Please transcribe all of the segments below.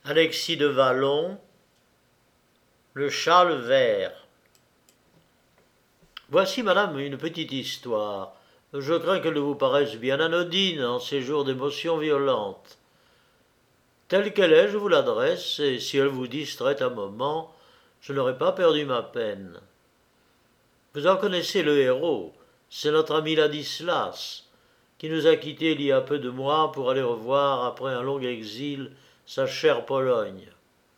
Alexis de Vallon, le châle vert. Voici, madame, une petite histoire. Je crains qu'elle ne vous paraisse bien anodine en ces jours d'émotions violentes. Telle qu'elle est, je vous l'adresse, et si elle vous distrait un moment, je n'aurai pas perdu ma peine. Vous en connaissez le héros, c'est notre ami Ladislas, qui nous a quittés il y a peu de mois pour aller revoir, après un long exil, sa chère Pologne.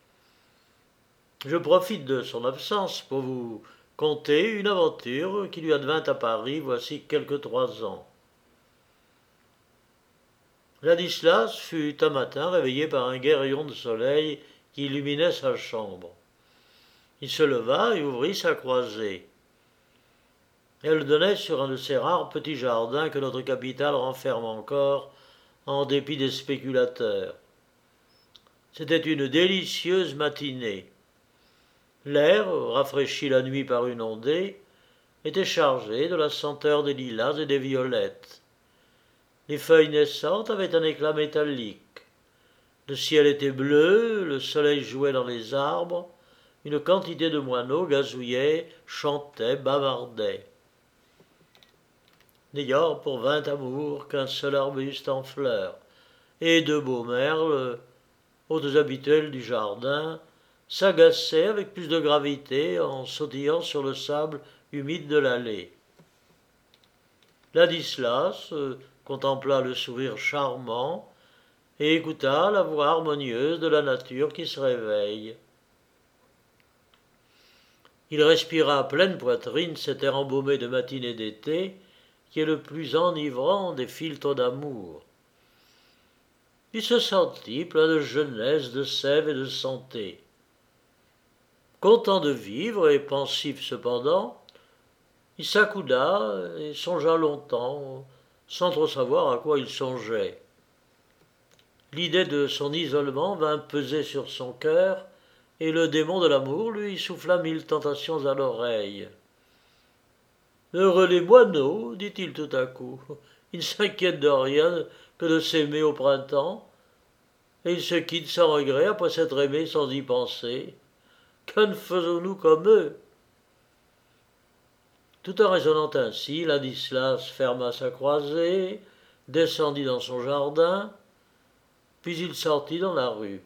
Je profite de son absence pour vous conter une aventure qui lui advint à Paris voici quelque 3 ans. Ladislas fut un matin réveillé par un gai rayon de soleil qui illuminait sa chambre. Il se leva et ouvrit sa croisée. Elle donnait sur un de ces rares petits jardins que notre capitale renferme encore, en dépit des spéculateurs. C'était une délicieuse matinée. L'air, rafraîchi la nuit par une ondée, était chargé de la senteur des lilas et des violettes. Les feuilles naissantes avaient un éclat métallique. Le ciel était bleu, le soleil jouait dans les arbres, une quantité de moineaux gazouillaient, chantaient, bavardaient. N'ayant pour 20 amours qu'un seul arbuste en fleurs, et deux beaux merles, hôtes habituels du jardin, s'agaçaient avec plus de gravité en sautillant sur le sable humide de l'allée. Ladislas contempla le sourire charmant et écouta la voix harmonieuse de la nature qui se réveille. Il respira à pleine poitrine cet air embaumé de matinée d'été qui est le plus enivrant des philtres d'amour. Il se sentit plein de jeunesse, de sève et de santé. Content de vivre et pensif cependant, il s'accouda et songea longtemps, sans trop savoir à quoi il songeait. L'idée de son isolement vint peser sur son cœur, et le démon de l'amour lui souffla 1000 tentations à l'oreille. Heureux les moineaux, dit-il tout à coup, ils ne s'inquiètent de rien que de s'aimer au printemps, et ils se quittent sans regret après s'être aimés sans y penser. Que ne faisons-nous comme eux? Tout en raisonnant ainsi, Ladislas ferma sa croisée, descendit dans son jardin, puis il sortit dans la rue.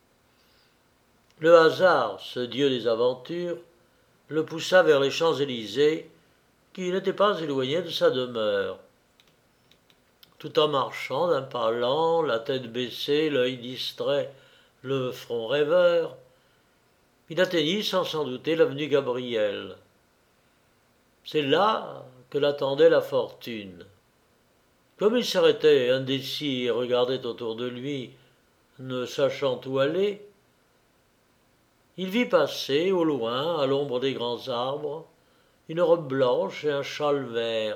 Le hasard, ce dieu des aventures, le poussa vers les Champs-Élysées, qui n'étaient pas éloignés de sa demeure. Tout en marchant d'un pas lent, la tête baissée, l'œil distrait, le front rêveur, il atteignit sans s'en douter l'avenue Gabriel. C'est là que l'attendait la fortune. Comme il s'arrêtait indécis et regardait autour de lui, ne sachant où aller, il vit passer au loin, à l'ombre des grands arbres, une robe blanche et un châle vert.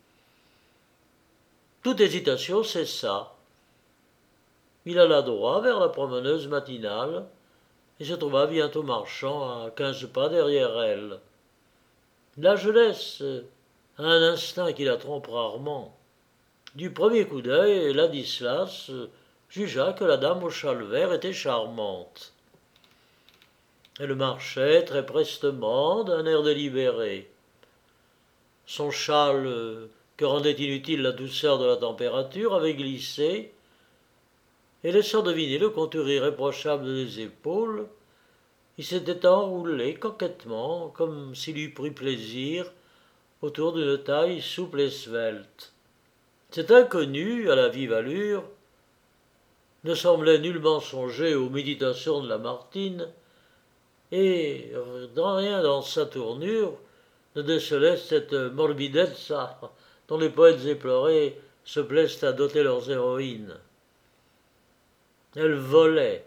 Toute hésitation cessa. Il alla droit vers la promeneuse matinale et se trouva bientôt marchant à 15 pas derrière elle. La jeunesse a un instinct qui la trompe rarement. Du premier coup d'œil, Ladislas jugea que la dame au châle vert était charmante. Elle marchait très prestement, d'un air délibéré. Son châle, que rendait inutile la douceur de la température, avait glissé, et laissant deviner le contour irréprochable des épaules, il s'était enroulé coquettement, comme s'il eût pris plaisir, autour d'une taille souple et svelte. Cet inconnu, à la vive allure, ne semblait nullement songer aux méditations de Lamartine, et rien dans sa tournure ne décelait cette morbidezza dont les poètes éplorés se plaisent à doter leurs héroïnes. Elle volait.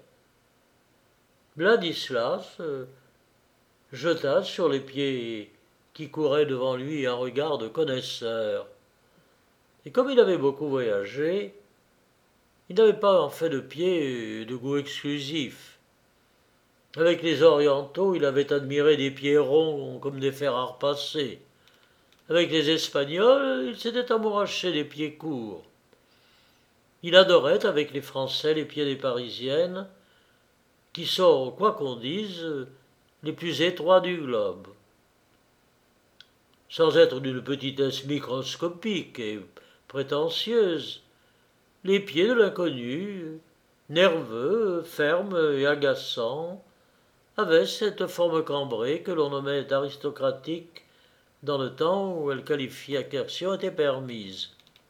Ladislas jeta sur les pieds qui couraient devant lui un regard de connaisseur. Et comme il avait beaucoup voyagé, il n'avait pas en fait de pieds de goût exclusif. Avec les orientaux, il avait admiré des pieds ronds comme des fers à repasser. Avec les Espagnols, il s'était amouraché des pieds courts. Il adorait avec les Français les pieds des Parisiennes, qui sont, quoi qu'on dise, les plus étroits du globe. Sans être d'une petitesse microscopique et prétentieuse, les pieds de l'inconnu, nerveux, fermes et agaçants, avaient cette forme cambrée que l'on nommait aristocratique dans le temps où elle qualification était permise.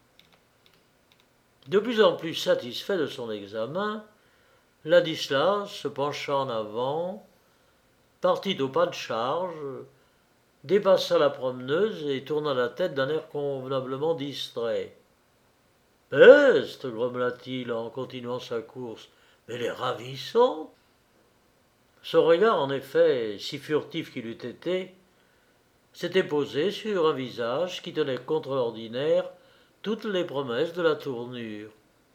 De plus en plus satisfait de son examen, Ladislas, se penchant en avant, partit au pas de charge, dépassa la promeneuse et tourna la tête d'un air convenablement distrait. Peste, grommela-t-il en continuant sa course, mais elle est ravissante. Son regard, en effet, si furtif qu'il eût été, s'était posé sur un visage qui tenait contre l'ordinaire toutes les promesses de la tournure.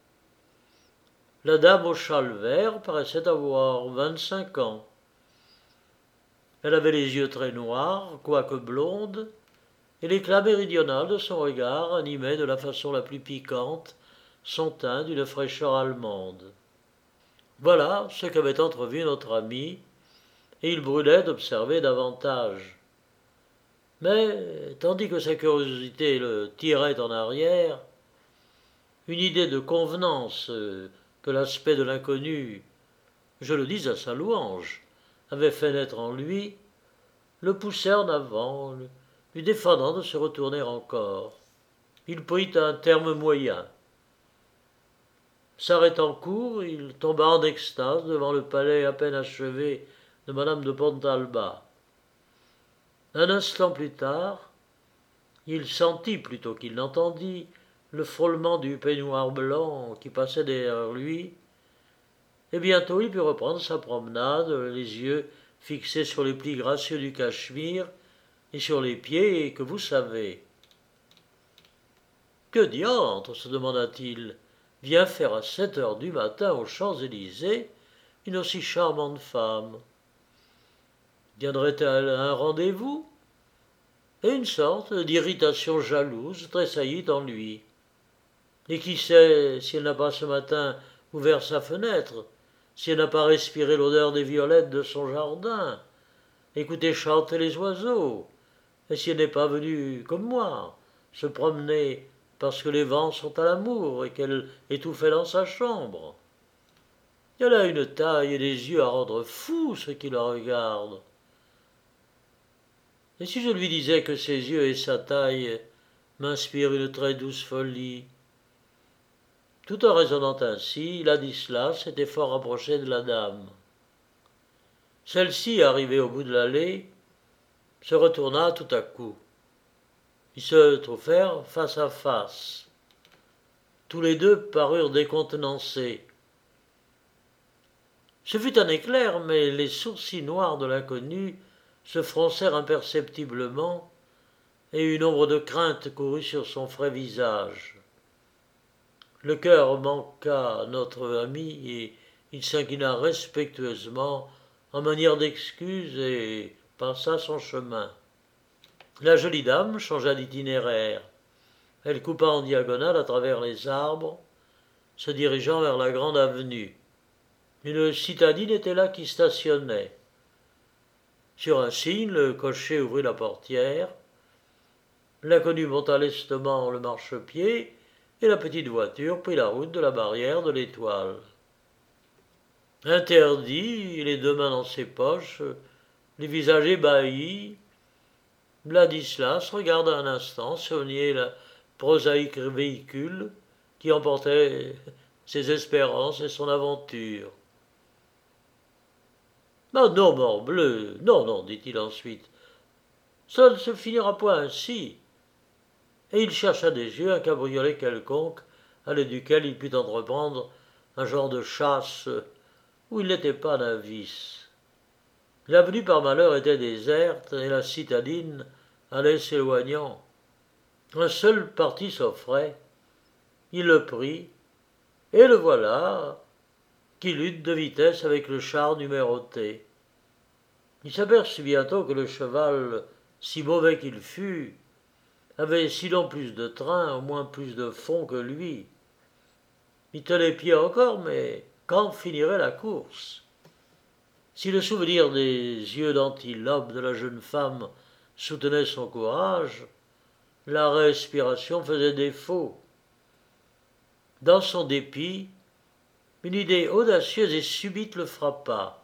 La dame au châle vert paraissait avoir 25 ans. Elle avait les yeux très noirs, quoique blonde, et l'éclat méridional de son regard animait de la façon la plus piquante son teint d'une fraîcheur allemande. Voilà ce qu'avait entrevu notre ami, et il brûlait d'observer davantage. Mais, tandis que sa curiosité le tirait en arrière, une idée de convenance que l'aspect de l'inconnu, je le dis à sa louange, avait fait naître en lui, le poussait en avant, lui défendant de se retourner encore. Il prit un terme moyen. S'arrêtant court, il tomba en extase devant le palais à peine achevé de madame de Pontalba. Un instant plus tard, il sentit plutôt qu'il n'entendit le frôlement du peignoir blanc qui passait derrière lui, et bientôt il put reprendre sa promenade, les yeux fixés sur les plis gracieux du cachemire et sur les pieds que vous savez. Que diantre, se demanda-t-il, vient faire à 7 heures du matin aux Champs-Élysées une aussi charmante femme? Viendrait-elle à un rendez-vous? Et une sorte d'irritation jalouse tressaillit en lui. Et qui sait si elle n'a pas ce matin ouvert sa fenêtre, si elle n'a pas respiré l'odeur des violettes de son jardin, écouté chanter les oiseaux, et si elle n'est pas venue, comme moi, se promener parce que les vents sont à l'amour et qu'elle étouffait dans sa chambre. Elle a une taille et des yeux à rendre fous ceux qui la regardent. Et si je lui disais que ses yeux et sa taille m'inspirent une très douce folie? Tout en raisonnant ainsi, Ladislas s'était fort rapproché de la dame. Celle-ci, arrivée au bout de l'allée, se retourna tout à coup. Ils se trouvèrent face à face. Tous les deux parurent décontenancés. Ce fut un éclair, mais les sourcils noirs de l'inconnu se froncèrent imperceptiblement, et une ombre de crainte courut sur son frais visage. Le cœur manqua à notre ami, et il s'inclina respectueusement en manière d'excuse et passa son chemin. La jolie dame changea d'itinéraire. Elle coupa en diagonale à travers les arbres, se dirigeant vers la grande avenue. Une citadine était là qui stationnait. Sur un signe, le cocher ouvrit la portière. L'inconnu monta lestement le marchepied et la petite voiture prit la route de la barrière de l'Étoile. Interdit, les deux mains dans ses poches, les visages ébahis, Ladislas regarda un instant sonner le prosaïque véhicule qui emportait ses espérances et son aventure. « Ah non, morbleu, non, non, dit-il ensuite, ça ne se finira point ainsi. » Et il chercha des yeux un cabriolet quelconque, à l'aide duquel il put entreprendre un genre de chasse où il n'était pas d'un vice. L'avenue par malheur était déserte et la citadine allait s'éloignant. Un seul parti s'offrait. Il le prit, et le voilà qui lutte de vitesse avec le char numéroté. Il s'aperçut bientôt que le cheval, si mauvais qu'il fût, avait sinon plus de train, au moins plus de fond que lui. Il tenait pied encore, mais quand finirait la course? Si le souvenir des yeux d'antilope de la jeune femme soutenait son courage, la respiration faisait défaut. Dans son dépit, une idée audacieuse et subite le frappa.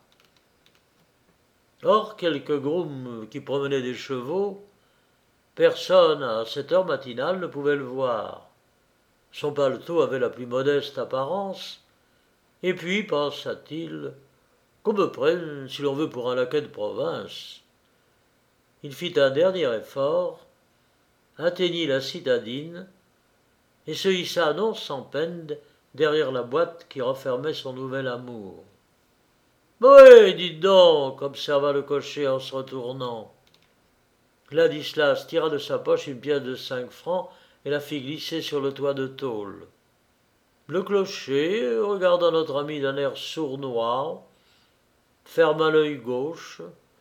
Or, quelques grooms qui promenaient des chevaux, personne à cette heure matinale ne pouvait le voir. Son paletot avait la plus modeste apparence, et puis, pensa-t-il, qu'on me prenne si l'on veut pour un laquais de province. Il fit un dernier effort, atteignit la citadine, et se hissa non sans peine derrière la boîte qui renfermait son nouvel amour. « Oui, dites donc, observa le cocher en se retournant. Ladislas tira de sa poche une pièce de 5 francs et la fit glisser sur le toit de tôle. Le clocher, regardant notre ami d'un air sournois, ferma l'œil gauche,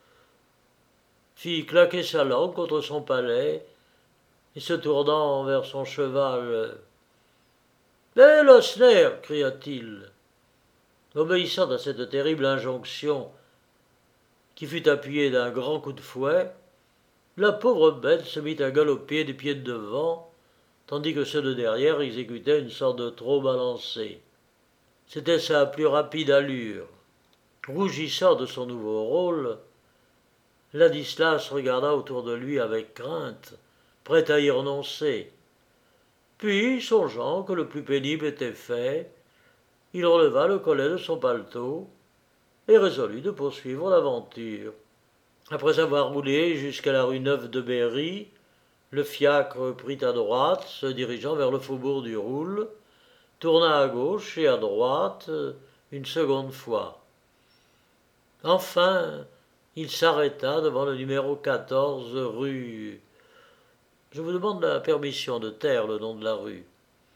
fit claquer sa langue contre son palais, et se tournant vers son cheval, « Hé, Losner !» cria-t-il. Obéissant à cette terrible injonction, qui fut appuyée d'un grand coup de fouet, la pauvre bête se mit à galoper des pieds de devant, tandis que ceux de derrière exécutaient une sorte de trot balancé. C'était sa plus rapide allure. Rougissant de son nouveau rôle, Ladislas regarda autour de lui avec crainte, prêt à y renoncer. Puis, songeant que le plus pénible était fait, il releva le collet de son paletot et résolut de poursuivre l'aventure. Après avoir roulé jusqu'à la rue Neuve de Berry, le fiacre prit à droite, se dirigeant vers le faubourg du Roule, tourna à gauche et à droite une seconde fois. Enfin, il s'arrêta devant le numéro 14 rue. Je vous demande la permission de taire le nom de la rue.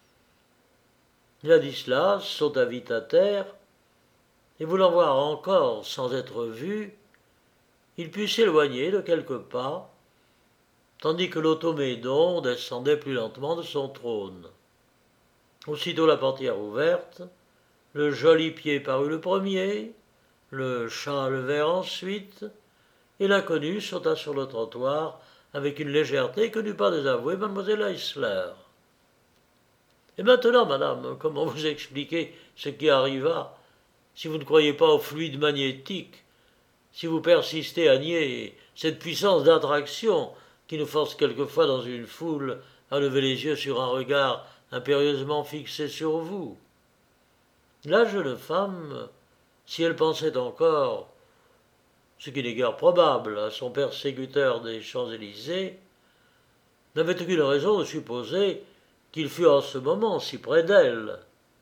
Ladislas sauta vite à terre, et voulant voir encore sans être vu, il put s'éloigner de quelques pas, tandis que l'automédon descendait plus lentement de son trône. Aussitôt la portière ouverte, le joli pied parut le premier, le châle vert ensuite, et l'inconnu sauta sur le trottoir avec une légèreté que n'eut pas désavouée mademoiselle Heisler. Et maintenant, madame, comment vous expliquer ce qui arriva, si vous ne croyez pas au fluide magnétique, si vous persistez à nier cette puissance d'attraction qui nous force quelquefois dans une foule à lever les yeux sur un regard impérieusement fixé sur vous. La jeune femme, si elle pensait encore, ce qui n'est guère probable, à son persécuteur des Champs-Élysées, n'avait aucune raison de supposer qu'il fût en ce moment si près d'elle.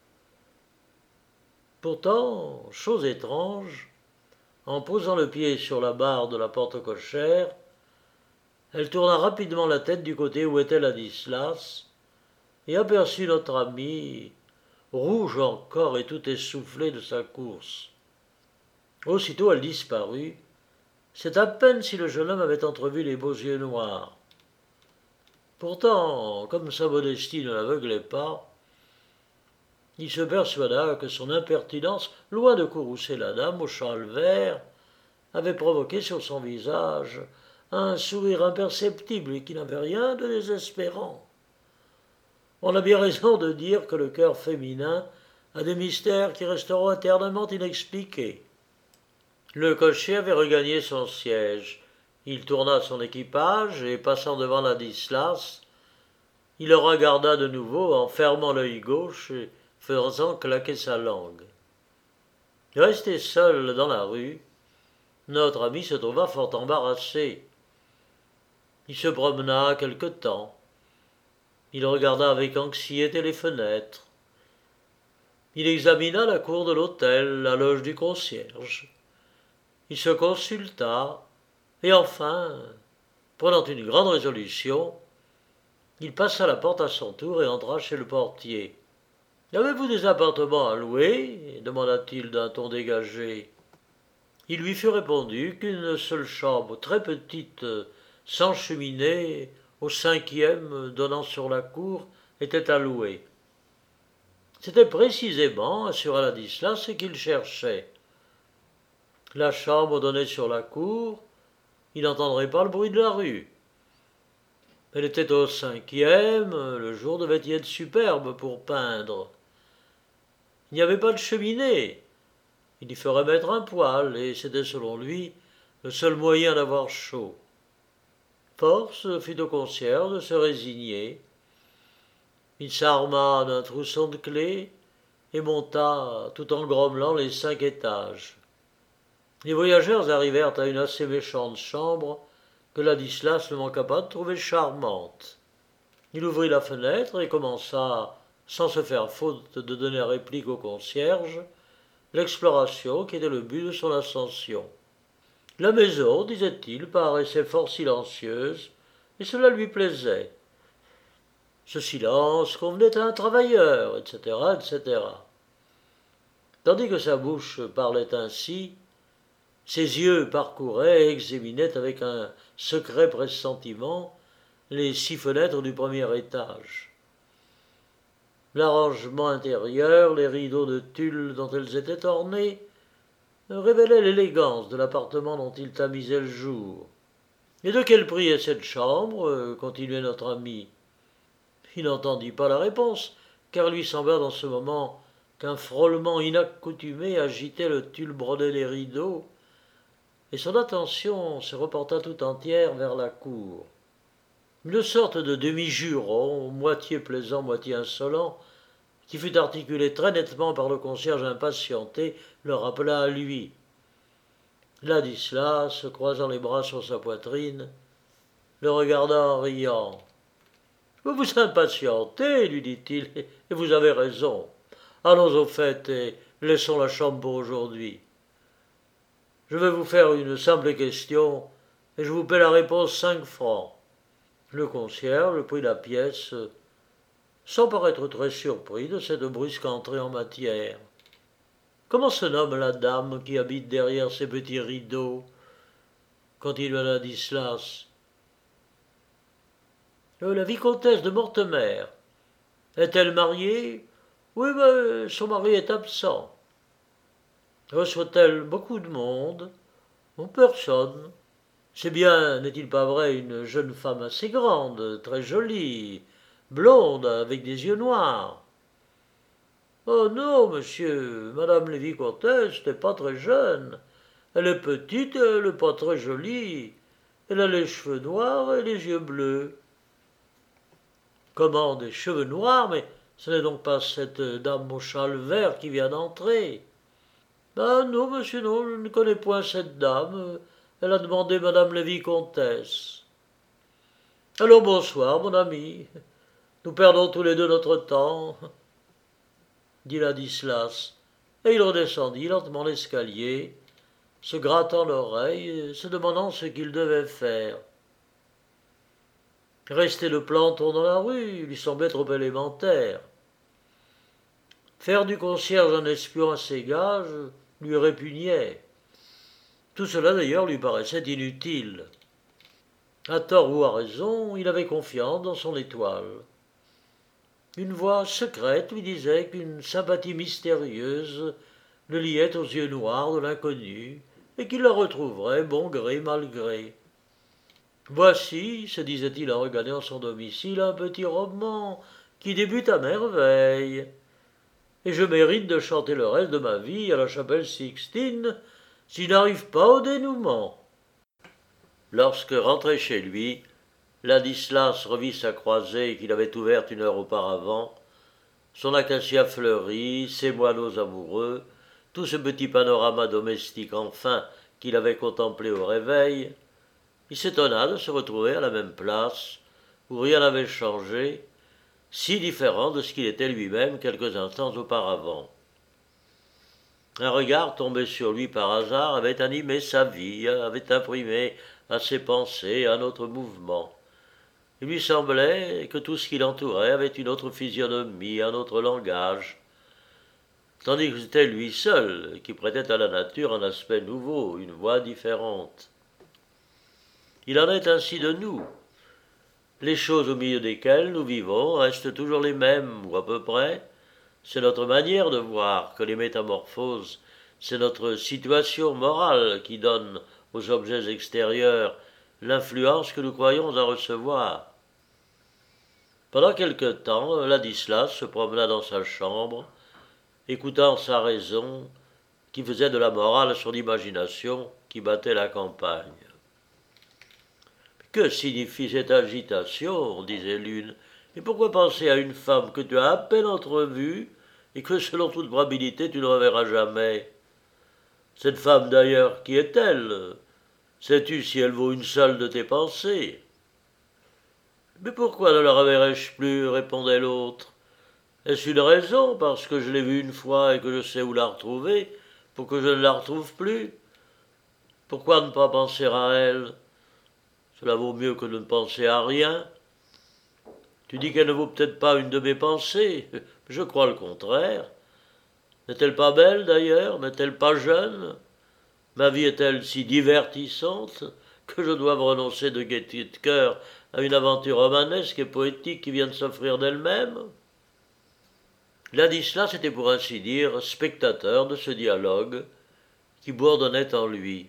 Pourtant, chose étrange, en posant le pied sur la barre de la porte cochère, elle tourna rapidement la tête du côté où était Ladislas et aperçut notre ami, rouge encore et tout essoufflé de sa course. Aussitôt elle disparut. C'est à peine si le jeune homme avait entrevu les beaux yeux noirs. Pourtant, comme sa modestie ne l'aveuglait pas, il se persuada que son impertinence, loin de courroucer la dame au châle vert, avait provoqué sur son visage un sourire imperceptible et qui n'avait rien de désespérant. On a bien raison de dire que le cœur féminin a des mystères qui resteront éternellement inexpliqués. Le cocher avait regagné son siège. Il tourna son équipage et, passant devant Ladislas, il le regarda de nouveau en fermant l'œil gauche et faisant claquer sa langue. Resté seul dans la rue, notre ami se trouva fort embarrassé. Il se promena quelque temps. Il regarda avec anxiété les fenêtres. Il examina la cour de l'hôtel, la loge du concierge. Il se consulta, et enfin, prenant une grande résolution, il passa la porte à son tour et entra chez le portier. « Avez-vous des appartements à louer » demanda-t-il d'un ton dégagé. Il lui fut répondu qu'une seule chambre, très petite, sans cheminée, au 5e, donnant sur la cour, était à louer. C'était précisément, assura Ladislas, ce qu'il cherchait. La chambre donnait sur la cour, il n'entendrait pas le bruit de la rue. Elle était au 5e, le jour devait y être superbe pour peindre. Il n'y avait pas de cheminée. Il y ferait mettre un poêle, et c'était selon lui le seul moyen d'avoir chaud. Force fut au concierge de se résigner. Il s'arma d'un trousseau de clés et monta, tout en grommelant, les 5 étages. Les voyageurs arrivèrent à une assez méchante chambre que Ladislas ne manqua pas de trouver charmante. Il ouvrit la fenêtre et commença, sans se faire faute de donner réplique au concierge, l'exploration qui était le but de son ascension. La maison, disait-il, paraissait fort silencieuse, et cela lui plaisait. Ce silence convenait à un travailleur, etc., etc. Tandis que sa bouche parlait ainsi, ses yeux parcouraient et examinaient avec un secret pressentiment les 6 fenêtres du premier étage. L'arrangement intérieur, les rideaux de tulle dont elles étaient ornées, révélaient l'élégance de l'appartement dont il tamisait le jour. Et de quel prix est cette chambre continuait notre ami. Il n'entendit pas la réponse, car il lui sembla dans ce moment qu'un frôlement inaccoutumé agitait le tulle brodé des rideaux, et son attention se reporta tout entière vers la cour. Une sorte de demi-juron, moitié plaisant, moitié insolent, qui fut articulé très nettement par le concierge impatienté, le rappela à lui. Ladislas, croisant les bras sur sa poitrine, le regarda en riant. « Vous vous impatientez, lui dit-il, et vous avez raison. Allons au fait et laissons la chambre pour aujourd'hui. Je vais vous faire une simple question, et je vous paie la réponse 5 francs. » Le concierge prit la pièce, sans paraître très surpris de cette brusque entrée en matière. « Comment se nomme la dame qui habite derrière ces petits rideaux » continua Ladislas. « La vicomtesse de Mortemer. Est-elle mariée ? Oui, mais son mari est absent. Reçoit-elle beaucoup de monde ? Personne. C'est bien, n'est-il pas vrai, une jeune femme assez grande, très jolie, blonde, avec des yeux noirs. Oh non, monsieur, madame la vicomtesse n'est pas très jeune. Elle est petite, elle n'est pas très jolie. Elle a les cheveux noirs et les yeux bleus. Comment, des cheveux noirs? Mais ce n'est donc pas cette dame au châle vert qui vient d'entrer. Ah non, monsieur, non, je ne connais point cette dame. Elle a demandé madame la vicomtesse. Alors bonsoir, mon ami. Nous perdons tous les deux notre temps, dit Ladislas, et il redescendit lentement l'escalier, se grattant l'oreille, se demandant ce qu'il devait faire. Rester de planton dans la rue lui semblait trop élémentaire. Faire du concierge un espion à ses gages lui répugnait. Tout cela d'ailleurs lui paraissait inutile. À tort ou à raison, il avait confiance dans son étoile. Une voix secrète lui disait qu'une sympathie mystérieuse le liait aux yeux noirs de l'inconnu et qu'il la retrouverait bon gré mal gré. Voici, se disait-il en regagnant son domicile, un petit roman qui débute à merveille, et je mérite de chanter le reste de ma vie à la chapelle Sixtine s'il n'arrive pas au dénouement. Lorsque, rentré chez lui, Ladislas revit sa croisée qu'il avait ouverte 1 heure auparavant, son acacia fleuri, ses moineaux amoureux, tout ce petit panorama domestique enfin qu'il avait contemplé au réveil, il s'étonna de se retrouver à la même place, où rien n'avait changé, si différent de ce qu'il était lui-même quelques instants auparavant. Un regard tombé sur lui par hasard avait animé sa vie, avait imprimé à ses pensées un autre mouvement. Il lui semblait que tout ce qui l'entourait avait une autre physionomie, un autre langage, tandis que c'était lui seul qui prêtait à la nature un aspect nouveau, une voix différente. Il en est ainsi de nous. Les choses au milieu desquelles nous vivons restent toujours les mêmes, ou à peu près. C'est notre manière de voir que les métamorphoses c'est notre situation morale qui donne aux objets extérieurs l'influence que nous croyons en recevoir. Pendant quelque temps, Ladislas se promena dans sa chambre, écoutant sa raison, qui faisait de la morale son imagination qui battait la campagne. Que signifie cette agitation, disait l'une, et pourquoi penser à une femme que tu as à peine entrevue et que selon toute probabilité tu ne reverras jamais? Cette femme d'ailleurs, qui est-elle? Sais-tu si elle vaut une seule de tes pensées? Mais pourquoi ne la reverrai-je plus? Répondait l'autre. Est-ce une raison, parce que je l'ai vue une fois et que je sais où la retrouver, pour que je ne la retrouve plus? Pourquoi ne pas penser à elle? Cela vaut mieux que de ne penser à rien. Tu dis qu'elle ne vaut peut-être pas une de mes pensées. Je crois le contraire. N'est-elle pas belle d'ailleurs? N'est-elle pas jeune? Ma vie est-elle si divertissante que je doive renoncer de gaieté de cœur à une aventure romanesque et poétique qui vient de s'offrir d'elle-même? Ladislas était pour ainsi dire spectateur de ce dialogue qui bourdonnait en lui.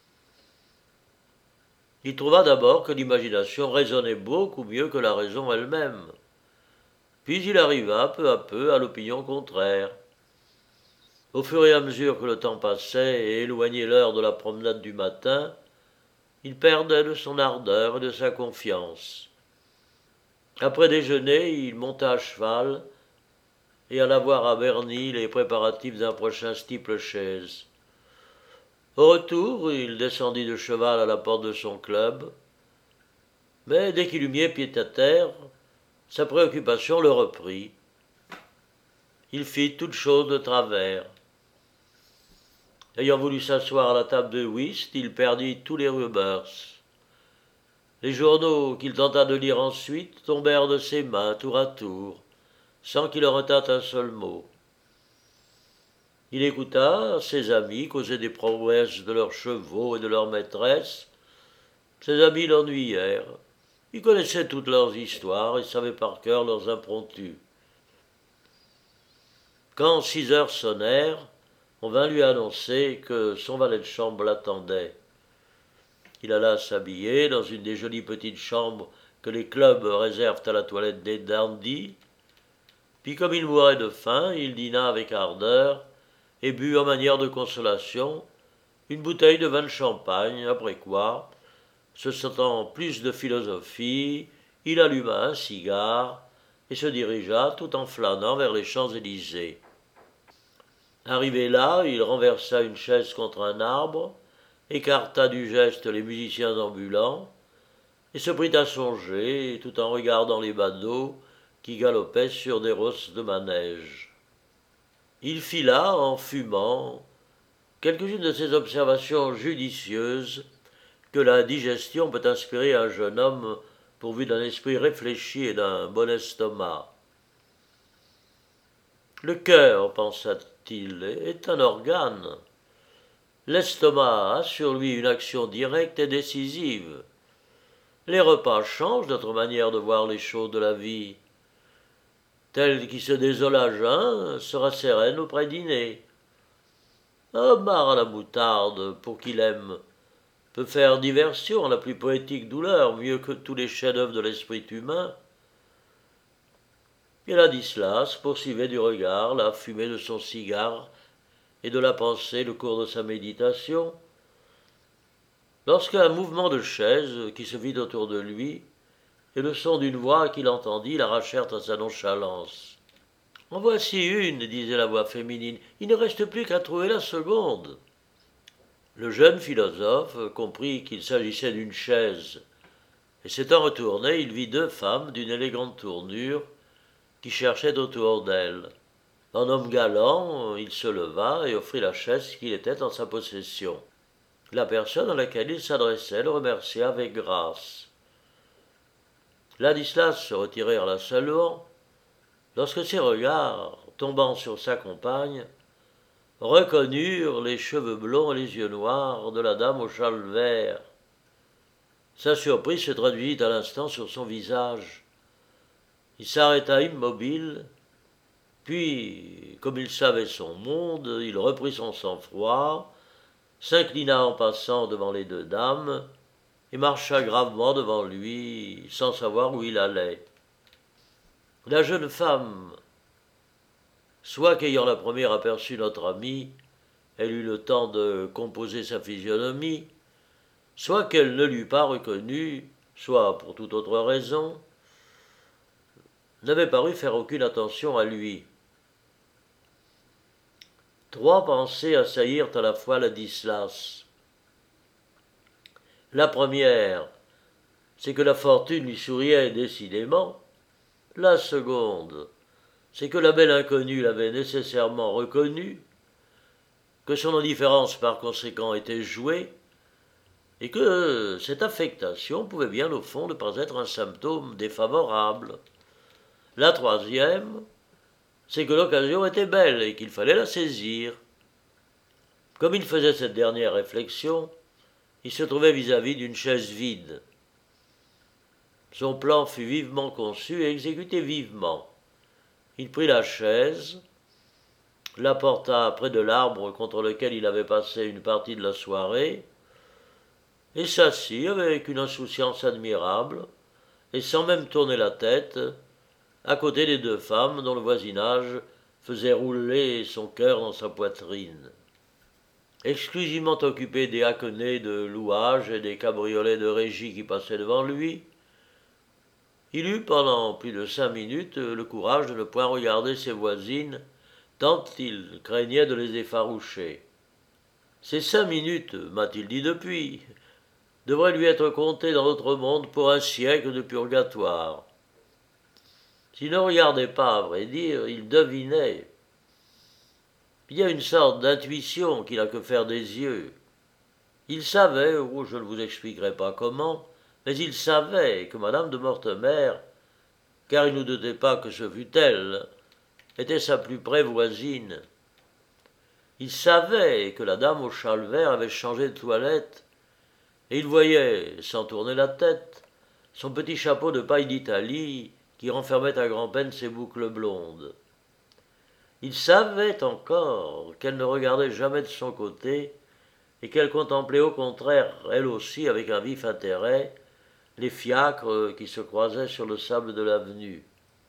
Il trouva d'abord que l'imagination raisonnait beaucoup mieux que la raison elle-même. Puis il arriva peu à peu à l'opinion contraire. Au fur et à mesure que le temps passait et éloignait l'heure de la promenade du matin, il perdait de son ardeur et de sa confiance. Après déjeuner, il monta à cheval et alla voir à Berny les préparatifs d'un prochain steeple-chase. Au retour, il descendit de cheval à la porte de son club, mais dès qu'il eut mis pied à terre, sa préoccupation le reprit. Il fit toute chose de travers. Ayant voulu s'asseoir à la table de whist, il perdit tous les rubbers. Les journaux qu'il tenta de lire ensuite tombèrent de ses mains tour à tour, sans qu'il en retint un seul mot. Il écouta ses amis causer des prouesses de leurs chevaux et de leurs maîtresses. Ses amis l'ennuyèrent. Il connaissait toutes leurs histoires et savait par cœur leurs impromptus. Quand 6 heures sonnèrent, on vint lui annoncer que son valet de chambre l'attendait. Il alla s'habiller dans une des jolies petites chambres que les clubs réservent à la toilette des dandies. Puis, comme il mourait de faim, il dîna avec ardeur et but en manière de consolation une bouteille de vin de champagne, après quoi, se sentant plus de philosophie, il alluma un cigare et se dirigea tout en flânant vers les Champs-Élysées. Arrivé là, il renversa une chaise contre un arbre, écarta du geste les musiciens ambulants et se prit à songer tout en regardant les badauds qui galopaient sur des rosses de manège. Il fit là, en fumant, quelques-unes de ces observations judicieuses que la digestion peut inspirer à un jeune homme pourvu d'un esprit réfléchi et d'un bon estomac. Le cœur, pensa-t-il, est un organe. L'estomac a sur lui une action directe et décisive. Les repas changent notre manière de voir les choses de la vie. Tel qui se désole à jeun sera sereine au pré-dîner. Un homard à la moutarde, pour qui l'aime, peut faire diversion à la plus poétique douleur, mieux que tous les chefs-d'œuvre de l'esprit humain. Et Ladislas poursuivait du regard la fumée de son cigare et de la pensée le cours de sa méditation, lorsqu'un mouvement de chaise qui se vit autour de lui et le son d'une voix qu'il entendit l'arrachèrent à sa nonchalance. « En voici une, disait la voix féminine, il ne reste plus qu'à trouver la seconde. » Le jeune philosophe comprit qu'il s'agissait d'une chaise, et s'étant retourné, il vit 2 femmes d'une élégante tournure qui cherchaient autour d'elle. En homme galant, il se leva et offrit la chaise qui était en sa possession. La personne à laquelle il s'adressait le remercia avec grâce. Ladislas se retirait la saluant, lorsque ses regards, tombant sur sa compagne, reconnurent les cheveux blonds et les yeux noirs de la dame au châle vert. Sa surprise se traduisit à l'instant sur son visage. Il s'arrêta immobile Puis, comme il savait son monde, il reprit son sang-froid, s'inclina en passant devant les deux dames, et marcha gravement devant lui, sans savoir où il allait. La jeune femme, soit qu'ayant la première aperçu notre ami, elle eut le temps de composer sa physionomie, soit qu'elle ne l'eût pas reconnu, soit pour toute autre raison, n'avait paru faire aucune attention à lui. Trois pensées assaillirent à la fois Ladislas. La première, c'est que la fortune lui souriait décidément. La seconde, c'est que la belle inconnue l'avait nécessairement reconnue, que son indifférence par conséquent était jouée, et que cette affectation pouvait bien au fond ne pas être un symptôme défavorable. La troisième, c'est que l'occasion était belle et qu'il fallait la saisir. Comme il faisait cette dernière réflexion, il se trouvait vis-à-vis d'une chaise vide. Son plan fut vivement conçu et exécuté vivement. Il prit la chaise, la porta près de l'arbre contre lequel il avait passé une partie de la soirée, et s'assit avec une insouciance admirable, et sans même tourner la tête, à côté des deux femmes dont le voisinage faisait rouler son cœur dans sa poitrine. Exclusivement occupé des haquenets de louage et des cabriolets de régie qui passaient devant lui, il eut pendant plus de 5 minutes le courage de ne point regarder ses voisines, tant il craignait de les effaroucher. Ces 5 minutes, m'a-t-il dit depuis, devraient lui être comptées dans notre monde pour un siècle de purgatoire. S'il ne regardait pas, à vrai dire, il devinait. Il y a une sorte d'intuition qui n'a que faire des yeux. Il savait, je ne vous expliquerai pas comment, mais il savait que madame de Mortemer, car il ne doutait pas que ce fût elle, était sa plus près voisine. Il savait que la dame au châle vert avait changé de toilette, et il voyait, sans tourner la tête, son petit chapeau de paille d'Italie qui renfermait à grand-peine ses boucles blondes. Il savait encore qu'elle ne regardait jamais de son côté et qu'elle contemplait au contraire, elle aussi avec un vif intérêt, les fiacres qui se croisaient sur le sable de l'avenue.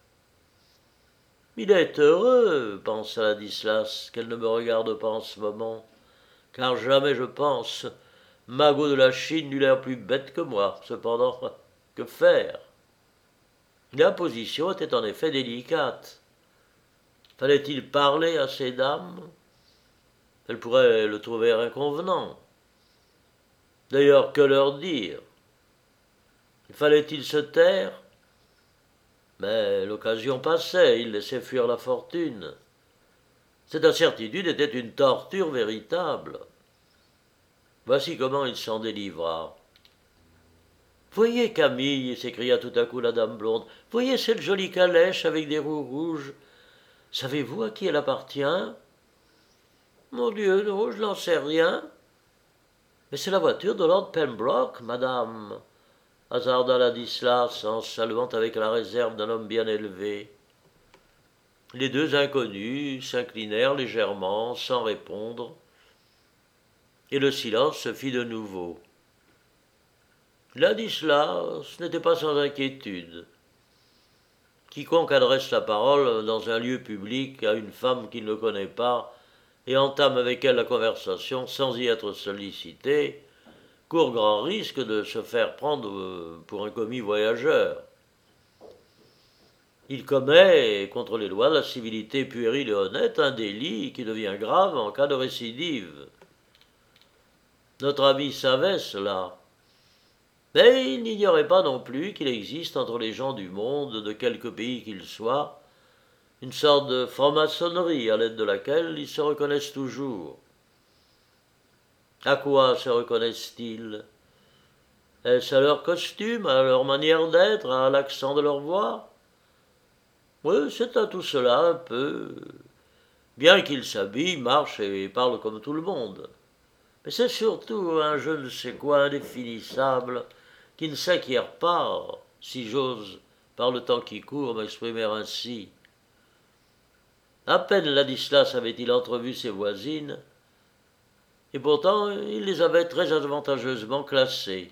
Il est heureux, pensa Ladislas, qu'elle ne me regarde pas en ce moment, car jamais, je pense, Magot de la Chine n'eut l'air plus bête que moi. Cependant, que faire? La position était en effet délicate. Fallait-il parler à ces dames? Elles pourraient le trouver inconvenant. D'ailleurs, que leur dire? Fallait-il se taire? Mais l'occasion passait, il laissait fuir la fortune. Cette incertitude était une torture véritable. Voici comment il s'en délivra. Voyez, Camille, s'écria tout à coup la dame blonde, voyez cette jolie calèche avec des roues rouges. Savez-vous à qui elle appartient? Mon Dieu, non, je n'en sais rien. Mais c'est la voiture de Lord Pembroke, madame, hasarda Ladislas en saluant avec la réserve d'un homme bien élevé. Les deux inconnus s'inclinèrent légèrement, sans répondre, et le silence se fit de nouveau. Ladislas n'était pas sans inquiétude. Quiconque adresse la parole dans un lieu public à une femme qu'il ne connaît pas et entame avec elle la conversation sans y être sollicité, court grand risque de se faire prendre pour un commis voyageur. Il commet, contre les lois de la civilité puérile et honnête, un délit qui devient grave en cas de récidive. Notre ami savait cela. Mais il n'ignorait pas non plus qu'il existe entre les gens du monde, de quelque pays qu'ils soient, une sorte de franc-maçonnerie à l'aide de laquelle ils se reconnaissent toujours. À quoi se reconnaissent-ils? Est-ce à leur costume, à leur manière d'être, à l'accent de leur voix? Oui, c'est à tout cela un peu. Bien qu'ils s'habillent, marchent et parlent comme tout le monde. Mais c'est surtout un je ne sais quoi indéfinissable qui ne s'acquiert pas, si j'ose, par le temps qui court, m'exprimer ainsi. À peine Ladislas avait-il entrevu ses voisines, et pourtant il les avait très avantageusement classées.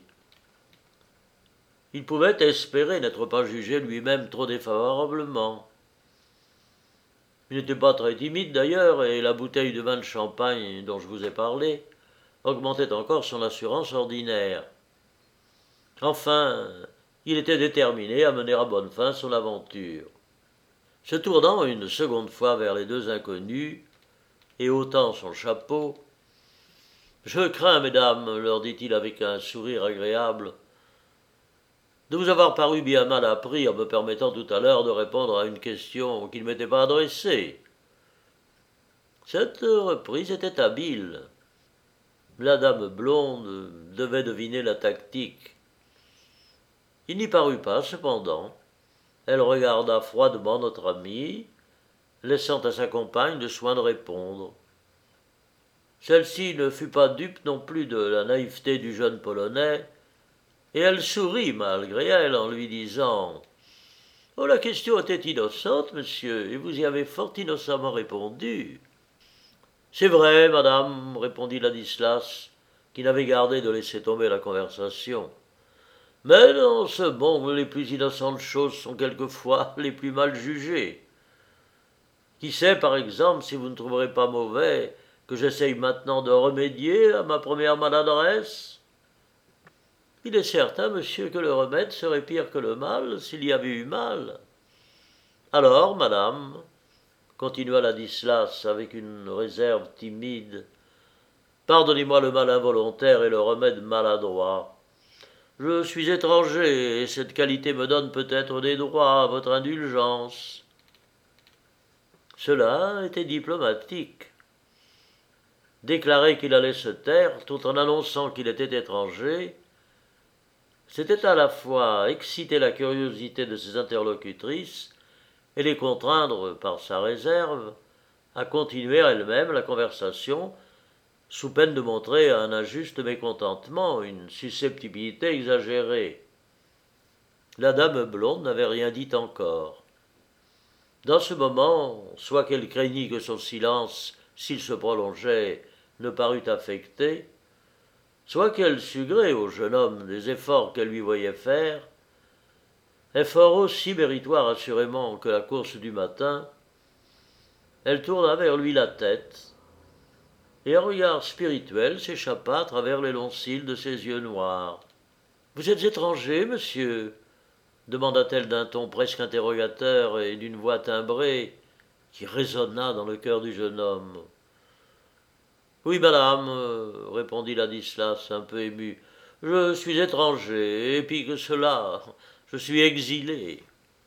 Il pouvait espérer n'être pas jugé lui-même trop défavorablement. Il n'était pas très timide d'ailleurs, et la bouteille de vin de champagne dont je vous ai parlé augmentait encore son assurance ordinaire. Enfin, il était déterminé à mener à bonne fin son aventure. Se tournant une seconde fois vers les deux inconnus, et ôtant son chapeau, « Je crains, mesdames, leur dit-il avec un sourire agréable, de vous avoir paru bien mal appris en me permettant tout à l'heure de répondre à une question qui ne m'était pas adressée. » Cette reprise était habile. La dame blonde devait deviner la tactique. Il n'y parut pas, cependant. Elle regarda froidement notre ami, laissant à sa compagne le soin de répondre. Celle-ci ne fut pas dupe non plus de la naïveté du jeune Polonais, et elle sourit malgré elle en lui disant « Oh, la question était innocente, monsieur, et vous y avez fort innocemment répondu. »« C'est vrai, madame, répondit Ladislas, qui n'avait gardé de laisser tomber la conversation. Mais dans ce monde, les plus innocentes choses sont quelquefois les plus mal jugées. Qui sait, par exemple, si vous ne trouverez pas mauvais que j'essaye maintenant de remédier à ma première maladresse? Il est certain, monsieur, que le remède serait pire que le mal s'il y avait eu mal. Alors, madame, continua Ladislas avec une réserve timide, pardonnez-moi le mal involontaire et le remède maladroit. Je suis étranger, et cette qualité me donne peut-être des droits à votre indulgence. Cela était diplomatique. Déclarer qu'il allait se taire, tout en annonçant qu'il était étranger, c'était à la fois exciter la curiosité de ses interlocutrices et les contraindre, par sa réserve, à continuer elles-mêmes la conversation, sous peine de montrer un injuste mécontentement, une susceptibilité exagérée. La dame blonde n'avait rien dit encore. Dans ce moment, soit qu'elle craignît que son silence, s'il se prolongeait, ne parût affecté, soit qu'elle sût gré au jeune homme des efforts qu'elle lui voyait faire, efforts aussi méritoires assurément que la course du matin, elle tourna vers lui la tête, et un regard spirituel s'échappa à travers les longs cils de ses yeux noirs. « Vous êtes étranger, monsieur ?» demanda-t-elle d'un ton presque interrogateur et d'une voix timbrée qui résonna dans le cœur du jeune homme. « Oui, madame, répondit Ladislas, un peu ému. « Je suis étranger, et pis que cela, je suis exilé. »«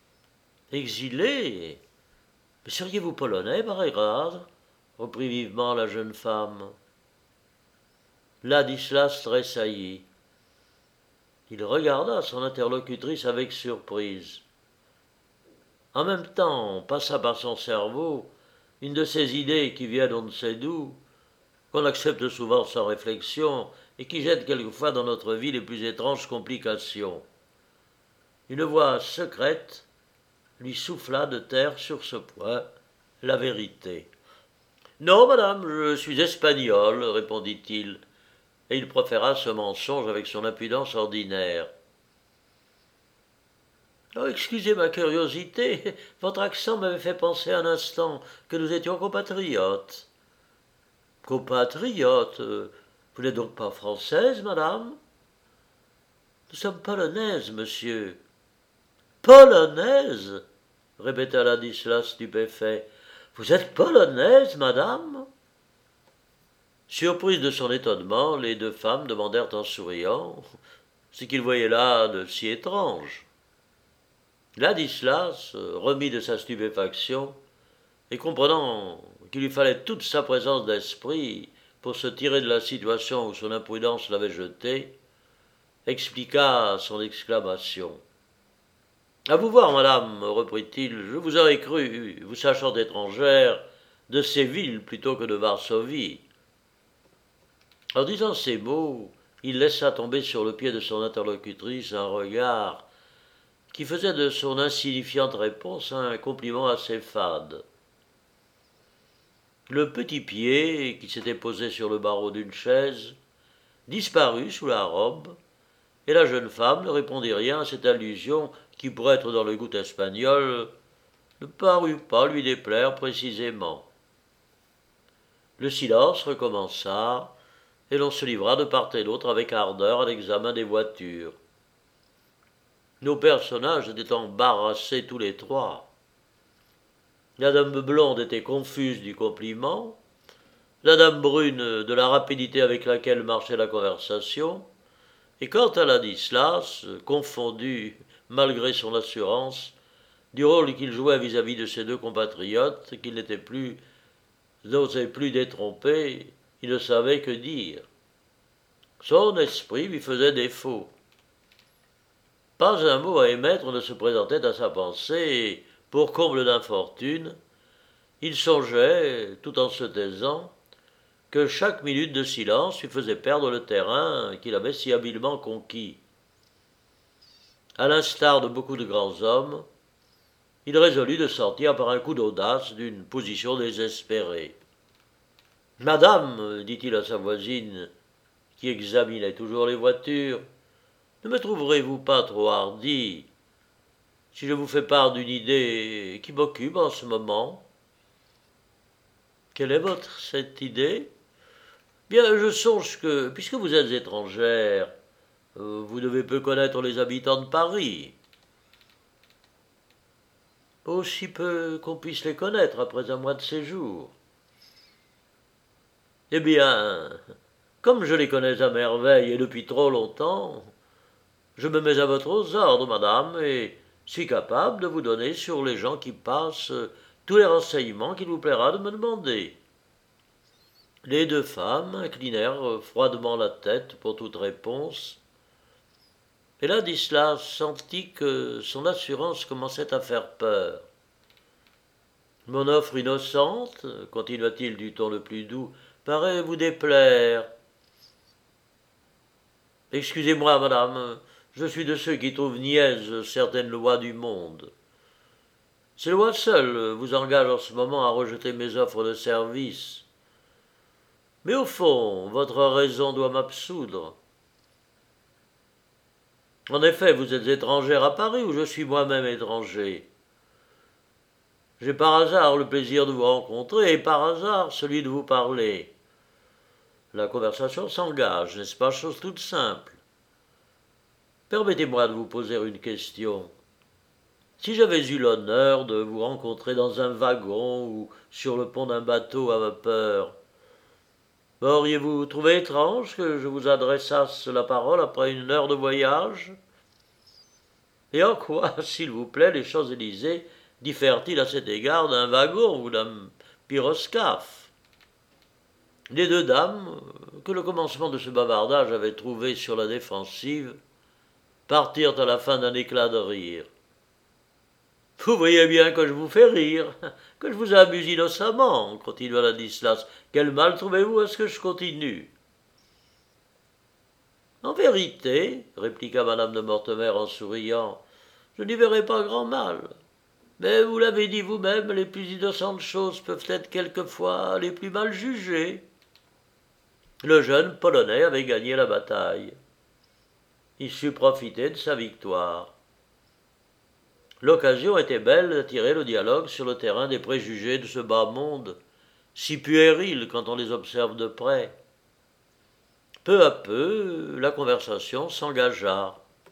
Exilé? Mais seriez-vous polonais, par hasard ?» reprit vivement la jeune femme. Ladislas tressaillit. Il regarda son interlocutrice avec surprise. En même temps, passa par son cerveau une de ces idées qui viennent on ne sait d'où, qu'on accepte souvent sans réflexion et qui jettent quelquefois dans notre vie les plus étranges complications. Une voix secrète lui souffla de taire sur ce point la vérité. « Non, madame, je suis espagnol, répondit-il, et il proféra ce mensonge avec son impudence ordinaire. « Oh, excusez ma curiosité, votre accent m'avait fait penser un instant que nous étions compatriotes. »« Compatriotes? Vous n'êtes donc pas française, madame ?»« Nous sommes polonaises, monsieur. »« Polonaises ?» répéta Ladislas stupéfait. « Vous êtes polonaise, madame ?» Surprises de son étonnement, les deux femmes demandèrent en souriant ce qu'ils voyaient là de si étrange. Ladislas, remis de sa stupéfaction, et comprenant qu'il lui fallait toute sa présence d'esprit pour se tirer de la situation où son imprudence l'avait jeté, expliqua son exclamation. « À vous voir, madame, reprit-il, je vous aurais cru, vous sachant étrangère, de Séville plutôt que de Varsovie. » En disant ces mots, il laissa tomber sur le pied de son interlocutrice un regard qui faisait de son insignifiante réponse un compliment assez fade. Le petit pied, qui s'était posé sur le barreau d'une chaise, disparut sous la robe, et la jeune femme ne répondit rien à cette allusion qui, pour être dans le goût espagnol, ne parut pas lui déplaire précisément. Le silence recommença, et l'on se livra de part et d'autre avec ardeur à l'examen des voitures. Nos personnages étaient embarrassés tous les trois. La dame blonde était confuse du compliment, la dame brune de la rapidité avec laquelle marchait la conversation, et quant à Ladislas, confondu, malgré son assurance, du rôle qu'il jouait vis-à-vis de ses deux compatriotes, qu'il n'osait plus détromper, il ne savait que dire. Son esprit lui faisait défaut. Pas un mot à émettre ne se présentait à sa pensée, et, pour comble d'infortune, il songeait, tout en se taisant, que chaque minute de silence lui faisait perdre le terrain qu'il avait si habilement conquis. À l'instar de beaucoup de grands hommes, il résolut de sortir par un coup d'audace d'une position désespérée. « Madame, dit-il à sa voisine, qui examinait toujours les voitures, ne me trouverez-vous pas trop hardi si je vous fais part d'une idée qui m'occupe en ce moment ?»« Quelle est cette idée ?»« Bien, je songe que, puisque vous êtes étrangère, vous devez peu connaître les habitants de Paris. » « Aussi peu qu'on puisse les connaître après un mois de séjour. »« Eh bien, comme je les connais à merveille et depuis trop longtemps, je me mets à votre ordre, madame, et suis capable de vous donner sur les gens qui passent tous les renseignements qu'il vous plaira de me demander. » Les deux femmes inclinèrent froidement la tête pour toute réponse, et Ladislas sentit que son assurance commençait à faire peur. « Mon offre innocente, continua-t-il du ton le plus doux, paraît vous déplaire. Excusez-moi, madame, je suis de ceux qui trouvent niaises certaines lois du monde. Ces lois seules vous engagent en ce moment à rejeter mes offres de service. Mais au fond, votre raison doit m'absoudre. En effet, vous êtes étrangère à Paris, où je suis moi-même étranger. J'ai par hasard le plaisir de vous rencontrer, et par hasard celui de vous parler. La conversation s'engage, n'est-ce pas, chose toute simple. Permettez-moi de vous poser une question. Si j'avais eu l'honneur de vous rencontrer dans un wagon ou sur le pont d'un bateau à vapeur, auriez-vous trouvé étrange que je vous adressasse la parole après une heure de voyage? Et en quoi, s'il vous plaît, les Champs-Élysées diffèrent-ils à cet égard d'un wagon ou d'un pyroscaphe? Les deux dames, que le commencement de ce bavardage avait trouvées sur la défensive, partirent à la fin d'un éclat de rire. « Vous voyez bien que je vous fais rire, que je vous amuse innocemment, continua Ladislas. Quel mal trouvez-vous à ce que je continue? » En vérité, répliqua madame de Mortemer en souriant, je n'y verrai pas grand mal. Mais vous l'avez dit vous-même, les plus innocentes choses peuvent être quelquefois les plus mal jugées. Le jeune Polonais avait gagné la bataille. Il sut profiter de sa victoire. L'occasion était belle d'attirer le dialogue sur le terrain des préjugés de ce bas monde, si puéril quand on les observe de près. Peu à peu, la conversation s'engagea.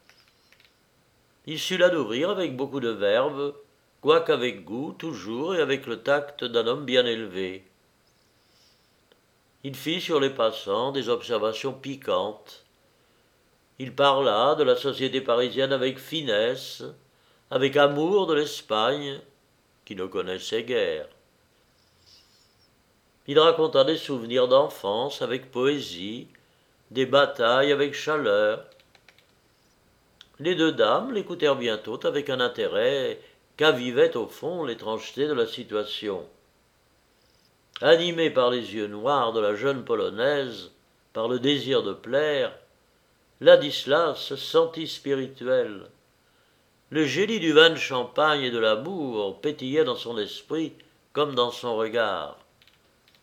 Il sut la nourrir avec beaucoup de verve, quoique avec goût toujours et avec le tact d'un homme bien élevé. Il fit sur les passants des observations piquantes. Il parla de la société parisienne avec finesse, avec amour de l'Espagne, qui ne connaissait guère. Il raconta des souvenirs d'enfance avec poésie, des batailles avec chaleur. Les deux dames l'écoutèrent bientôt avec un intérêt qu'avivait au fond l'étrangeté de la situation. Animé par les yeux noirs de la jeune Polonaise, par le désir de plaire, Ladislas se sentit spirituel. Le génie du vin de champagne et de l'amour pétillait dans son esprit comme dans son regard.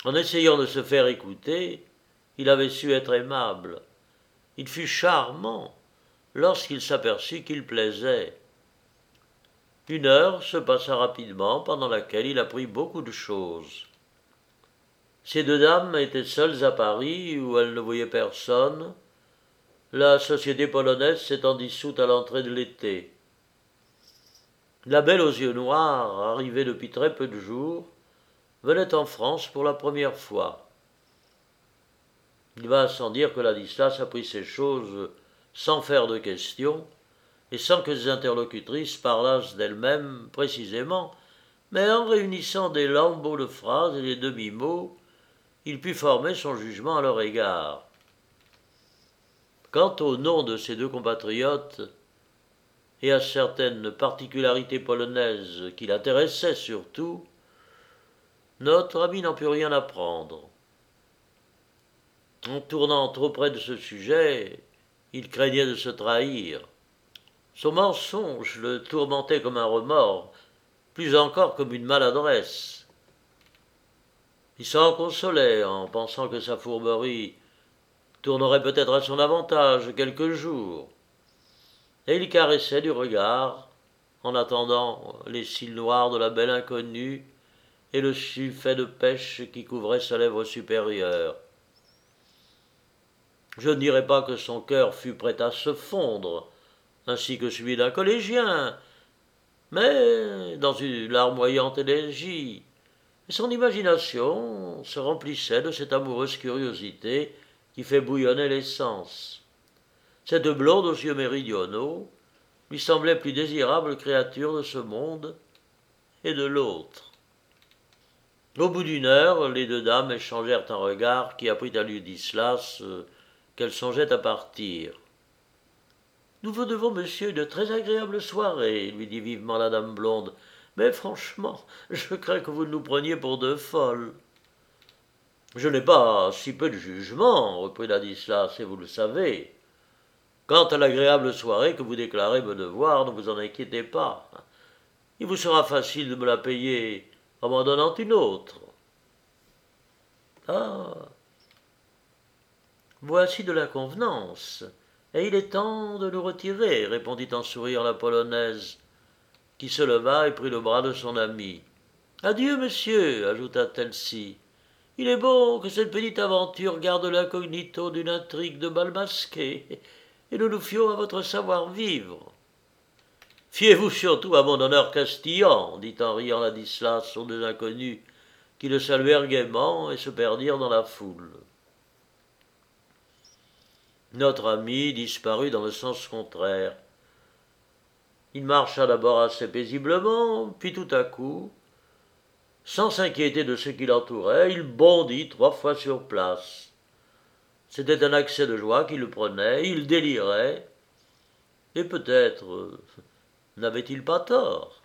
En essayant de se faire écouter, il avait su être aimable. Il fut charmant lorsqu'il s'aperçut qu'il plaisait. Une heure se passa rapidement, pendant laquelle il apprit beaucoup de choses. Ces deux dames étaient seules à Paris, où elles ne voyaient personne, la société polonaise s'étant dissoute à l'entrée de l'été. La belle aux yeux noirs, arrivée depuis très peu de jours, venait en France pour la première fois. Il va sans dire que Ladislas apprit ces choses sans faire de questions, et sans que ses interlocutrices parlassent d'elles-mêmes précisément, mais en réunissant des lambeaux de phrases et des demi-mots, il put former son jugement à leur égard. Quant au nom de ses deux compatriotes et à certaines particularités polonaises qui l'intéressaient surtout, notre ami n'en put rien apprendre. En tournant trop près de ce sujet, il craignait de se trahir. Son mensonge le tourmentait comme un remords, plus encore comme une maladresse. Il s'en consolait en pensant que sa fourberie tournerait peut-être à son avantage quelques jours, et il caressait du regard, en attendant les cils noirs de la belle inconnue et le suffet de pêche qui couvrait sa lèvre supérieure. Je ne dirais pas que son cœur fût prêt à se fondre, ainsi que celui d'un collégien, mais dans une larmoyante énergie, son imagination se remplissait de cette amoureuse curiosité qui fait bouillonner les sens. Cette blonde aux yeux méridionaux lui semblait plus désirable créature de ce monde et de l'autre. Au bout d'une heure, les deux dames échangèrent un regard qui apprit à Ladislas qu'elles songeaient à partir. « Nous vous devons, monsieur, une très agréable soirée, lui dit vivement la dame blonde. Mais franchement, je crains que vous ne nous preniez pour deux folles. Je n'ai pas si peu de jugement, reprit Ladislas, et vous le savez. Quant à l'agréable soirée que vous déclarez me devoir, ne vous en inquiétez pas. Il vous sera facile de me la payer en m'en donnant une autre. Ah, voici de la convenance, et il est temps de nous retirer, répondit en souriant la polonaise, qui se leva et prit le bras de son ami. Adieu, monsieur, ajouta-t-elle-ci. Il est bon que cette petite aventure garde l'incognito d'une intrigue de bal masqué, et nous nous fions à votre savoir-vivre. Fiez-vous surtout à mon honneur castillan, dit en riant Ladislas aux deux inconnus, qui le saluèrent gaiement et se perdirent dans la foule. Notre ami disparut dans le sens contraire. Il marcha d'abord assez paisiblement, puis tout à coup, sans s'inquiéter de ce qui l'entourait, il bondit 3 fois sur place. C'était un accès de joie qui le prenait, il délirait, et peut-être n'avait-il pas tort.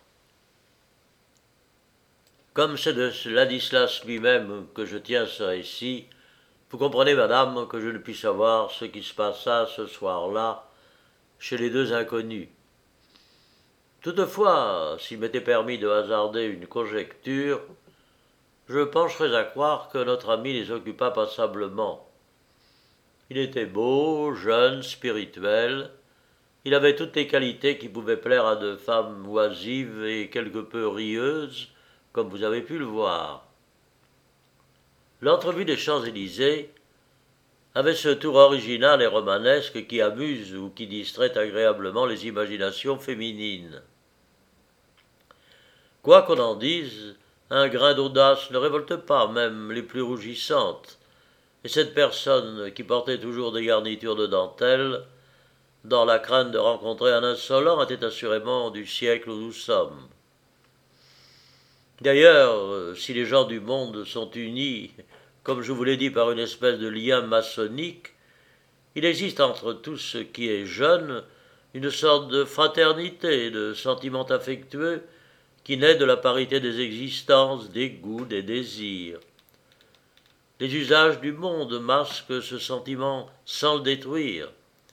Comme c'est de Ladislas lui-même que je tiens ce récit, vous comprenez, madame, que je ne puis savoir ce qui se passa ce soir-là chez les deux inconnus. Toutefois, s'il m'était permis de hasarder une conjecture, je pencherais à croire que notre ami les occupa passablement. Il était beau, jeune, spirituel. Il avait toutes les qualités qui pouvaient plaire à de femmes oisives et quelque peu rieuses, comme vous avez pu le voir. L'entrevue des Champs-Élysées avait ce tour original et romanesque qui amuse ou qui distrait agréablement les imaginations féminines. Quoi qu'on en dise, un grain d'audace ne révolte pas même les plus rougissantes, et cette personne qui portait toujours des garnitures de dentelle, dans la crainte de rencontrer un insolent, était assurément du siècle où nous sommes. D'ailleurs, si les gens du monde sont unis, comme je vous l'ai dit, par une espèce de lien maçonnique, il existe entre tout ce qui est jeune une sorte de fraternité, de sentiment affectueux qui naît de la parité des existences, des goûts, des désirs. Les usages du monde masquent ce sentiment sans le détruire.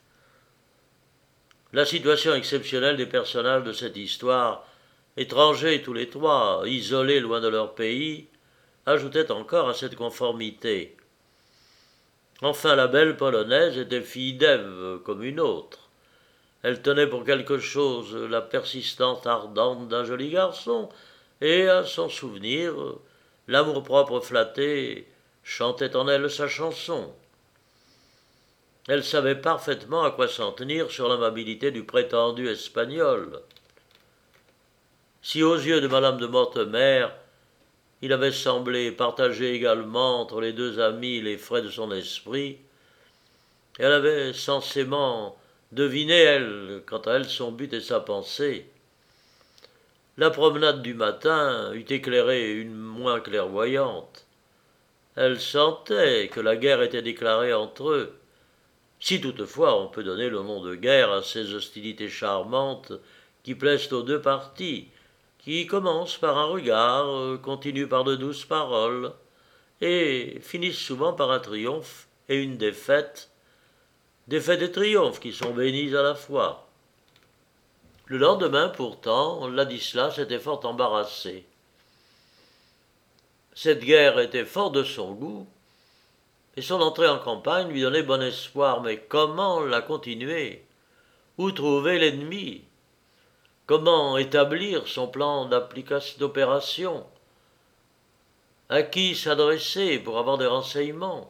La situation exceptionnelle des personnages de cette histoire, étrangers tous les trois, isolés loin de leur pays, ajoutait encore à cette conformité. Enfin, la belle polonaise était fille d'Ève comme une autre. Elle tenait pour quelque chose la persistance ardente d'un joli garçon, et à son souvenir, l'amour-propre flatté chantait en elle sa chanson. Elle savait parfaitement à quoi s'en tenir sur l'amabilité du prétendu espagnol. Si aux yeux de madame de Mortemer, il avait semblé partager également entre les deux amis les frais de son esprit, elle avait censément deviné, elle, quant à elle, son but et sa pensée. La promenade du matin eût éclairé une moins clairvoyante. Elle sentait que la guerre était déclarée entre eux, si toutefois on peut donner le nom de guerre à ces hostilités charmantes qui plaisent aux deux parties, qui commencent par un regard, continuent par de douces paroles, et finissent souvent par un triomphe et une défaite, défaite et triomphe qui sont bénis à la fois. Le lendemain, pourtant, Ladislas était fort embarrassé. Cette guerre était fort de son goût, et son entrée en campagne lui donnait bon espoir, mais comment la continuer? Où trouver l'ennemi? Comment établir son plan d'opération? À qui s'adresser pour avoir des renseignements?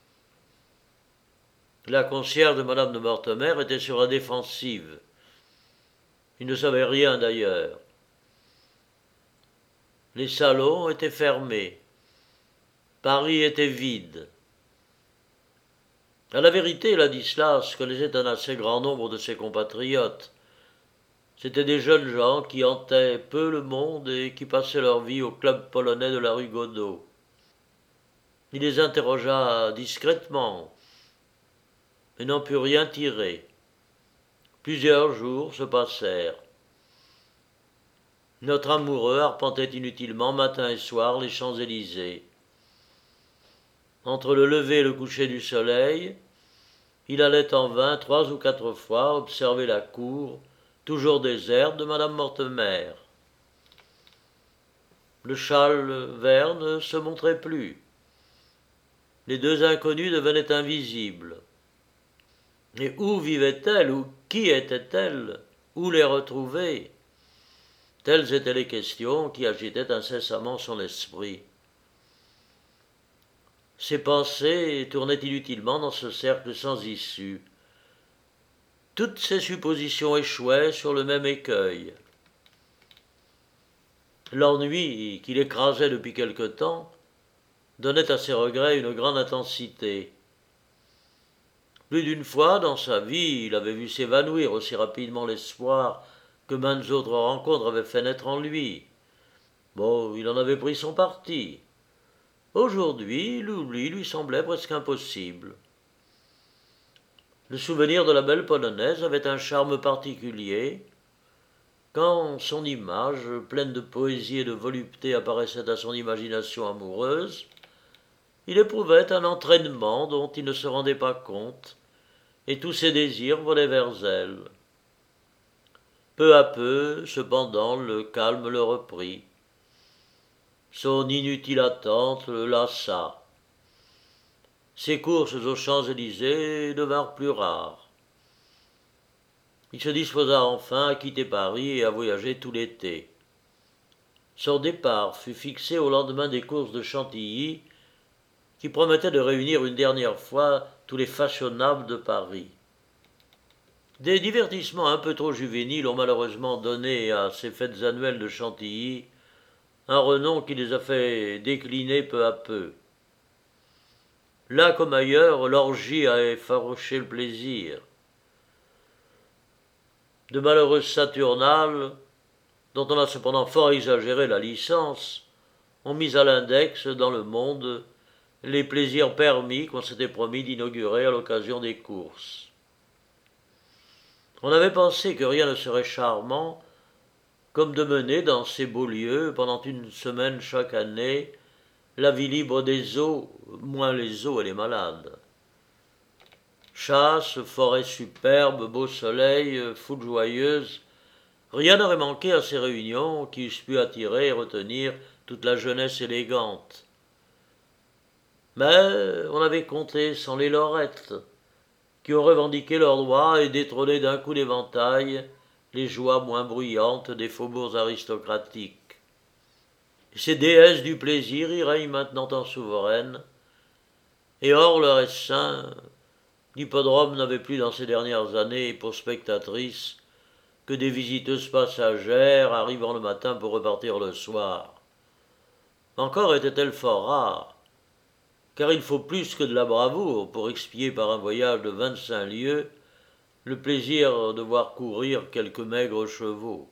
La concierge de madame de Mortemer était sur la défensive. Il ne savait rien d'ailleurs. Les salons étaient fermés. Paris était vide. À la vérité, Ladislas connaissait un assez grand nombre de ses compatriotes. C'étaient des jeunes gens qui hantaient peu le monde et qui passaient leur vie au club polonais de la rue Godot. Il les interrogea discrètement, mais n'en put rien tirer. Plusieurs jours se passèrent. Notre amoureux arpentait inutilement matin et soir les Champs-Élysées. Entre le lever et le coucher du soleil, il allait en vain 3 ou 4 fois observer la cour, toujours déserte, de madame Mortemer. Le châle vert ne se montrait plus. Les deux inconnus devenaient invisibles. Et où vivait-elle, ou qui était-elle, où les retrouver? Telles étaient les questions qui agitaient incessamment son esprit. Ses pensées tournaient inutilement dans ce cercle sans issue. Toutes ses suppositions échouaient sur le même écueil. L'ennui, qui l'écrasait depuis quelque temps, donnait à ses regrets une grande intensité. Plus d'une fois dans sa vie, il avait vu s'évanouir aussi rapidement l'espoir que maintes autres rencontres avaient fait naître en lui. Bon, il en avait pris son parti. Aujourd'hui, l'oubli lui semblait presque impossible. Le souvenir de la belle polonaise avait un charme particulier. Quand son image, pleine de poésie et de volupté, apparaissait à son imagination amoureuse, il éprouvait un entraînement dont il ne se rendait pas compte, et tous ses désirs volaient vers elle. Peu à peu, cependant, le calme le reprit. Son inutile attente le lassa. Ses courses aux Champs-Élysées devinrent plus rares. Il se disposa enfin à quitter Paris et à voyager tout l'été. Son départ fut fixé au lendemain des courses de Chantilly, qui promettaient de réunir une dernière fois tous les fashionables de Paris. Des divertissements un peu trop juvéniles ont malheureusement donné à ces fêtes annuelles de Chantilly un renom qui les a fait décliner peu à peu. Là comme ailleurs, l'orgie a effarouché le plaisir. De malheureuses Saturnales, dont on a cependant fort exagéré la licence, ont mis à l'index dans le monde les plaisirs permis qu'on s'était promis d'inaugurer à l'occasion des courses. On avait pensé que rien ne serait charmant comme de mener dans ces beaux lieux, pendant une semaine chaque année, la vie libre des eaux, moins les eaux et les malades. Chasse, forêt superbe, beau soleil, foule joyeuse, rien n'aurait manqué à ces réunions qui eussent pu attirer et retenir toute la jeunesse élégante. Mais on avait compté sans les lorettes, qui ont revendiqué leurs droits et détrôné d'un coup d'éventail les joies moins bruyantes des faubourgs aristocratiques. Et ces déesses du plaisir y règnent maintenant en souveraines, et hors leur essaim, l'hippodrome n'avait plus dans ces dernières années pour spectatrices que des visiteuses passagères arrivant le matin pour repartir le soir. Encore était-elle fort rare, car il faut plus que de la bravoure pour expier par un voyage de 25 lieues le plaisir de voir courir quelques maigres chevaux.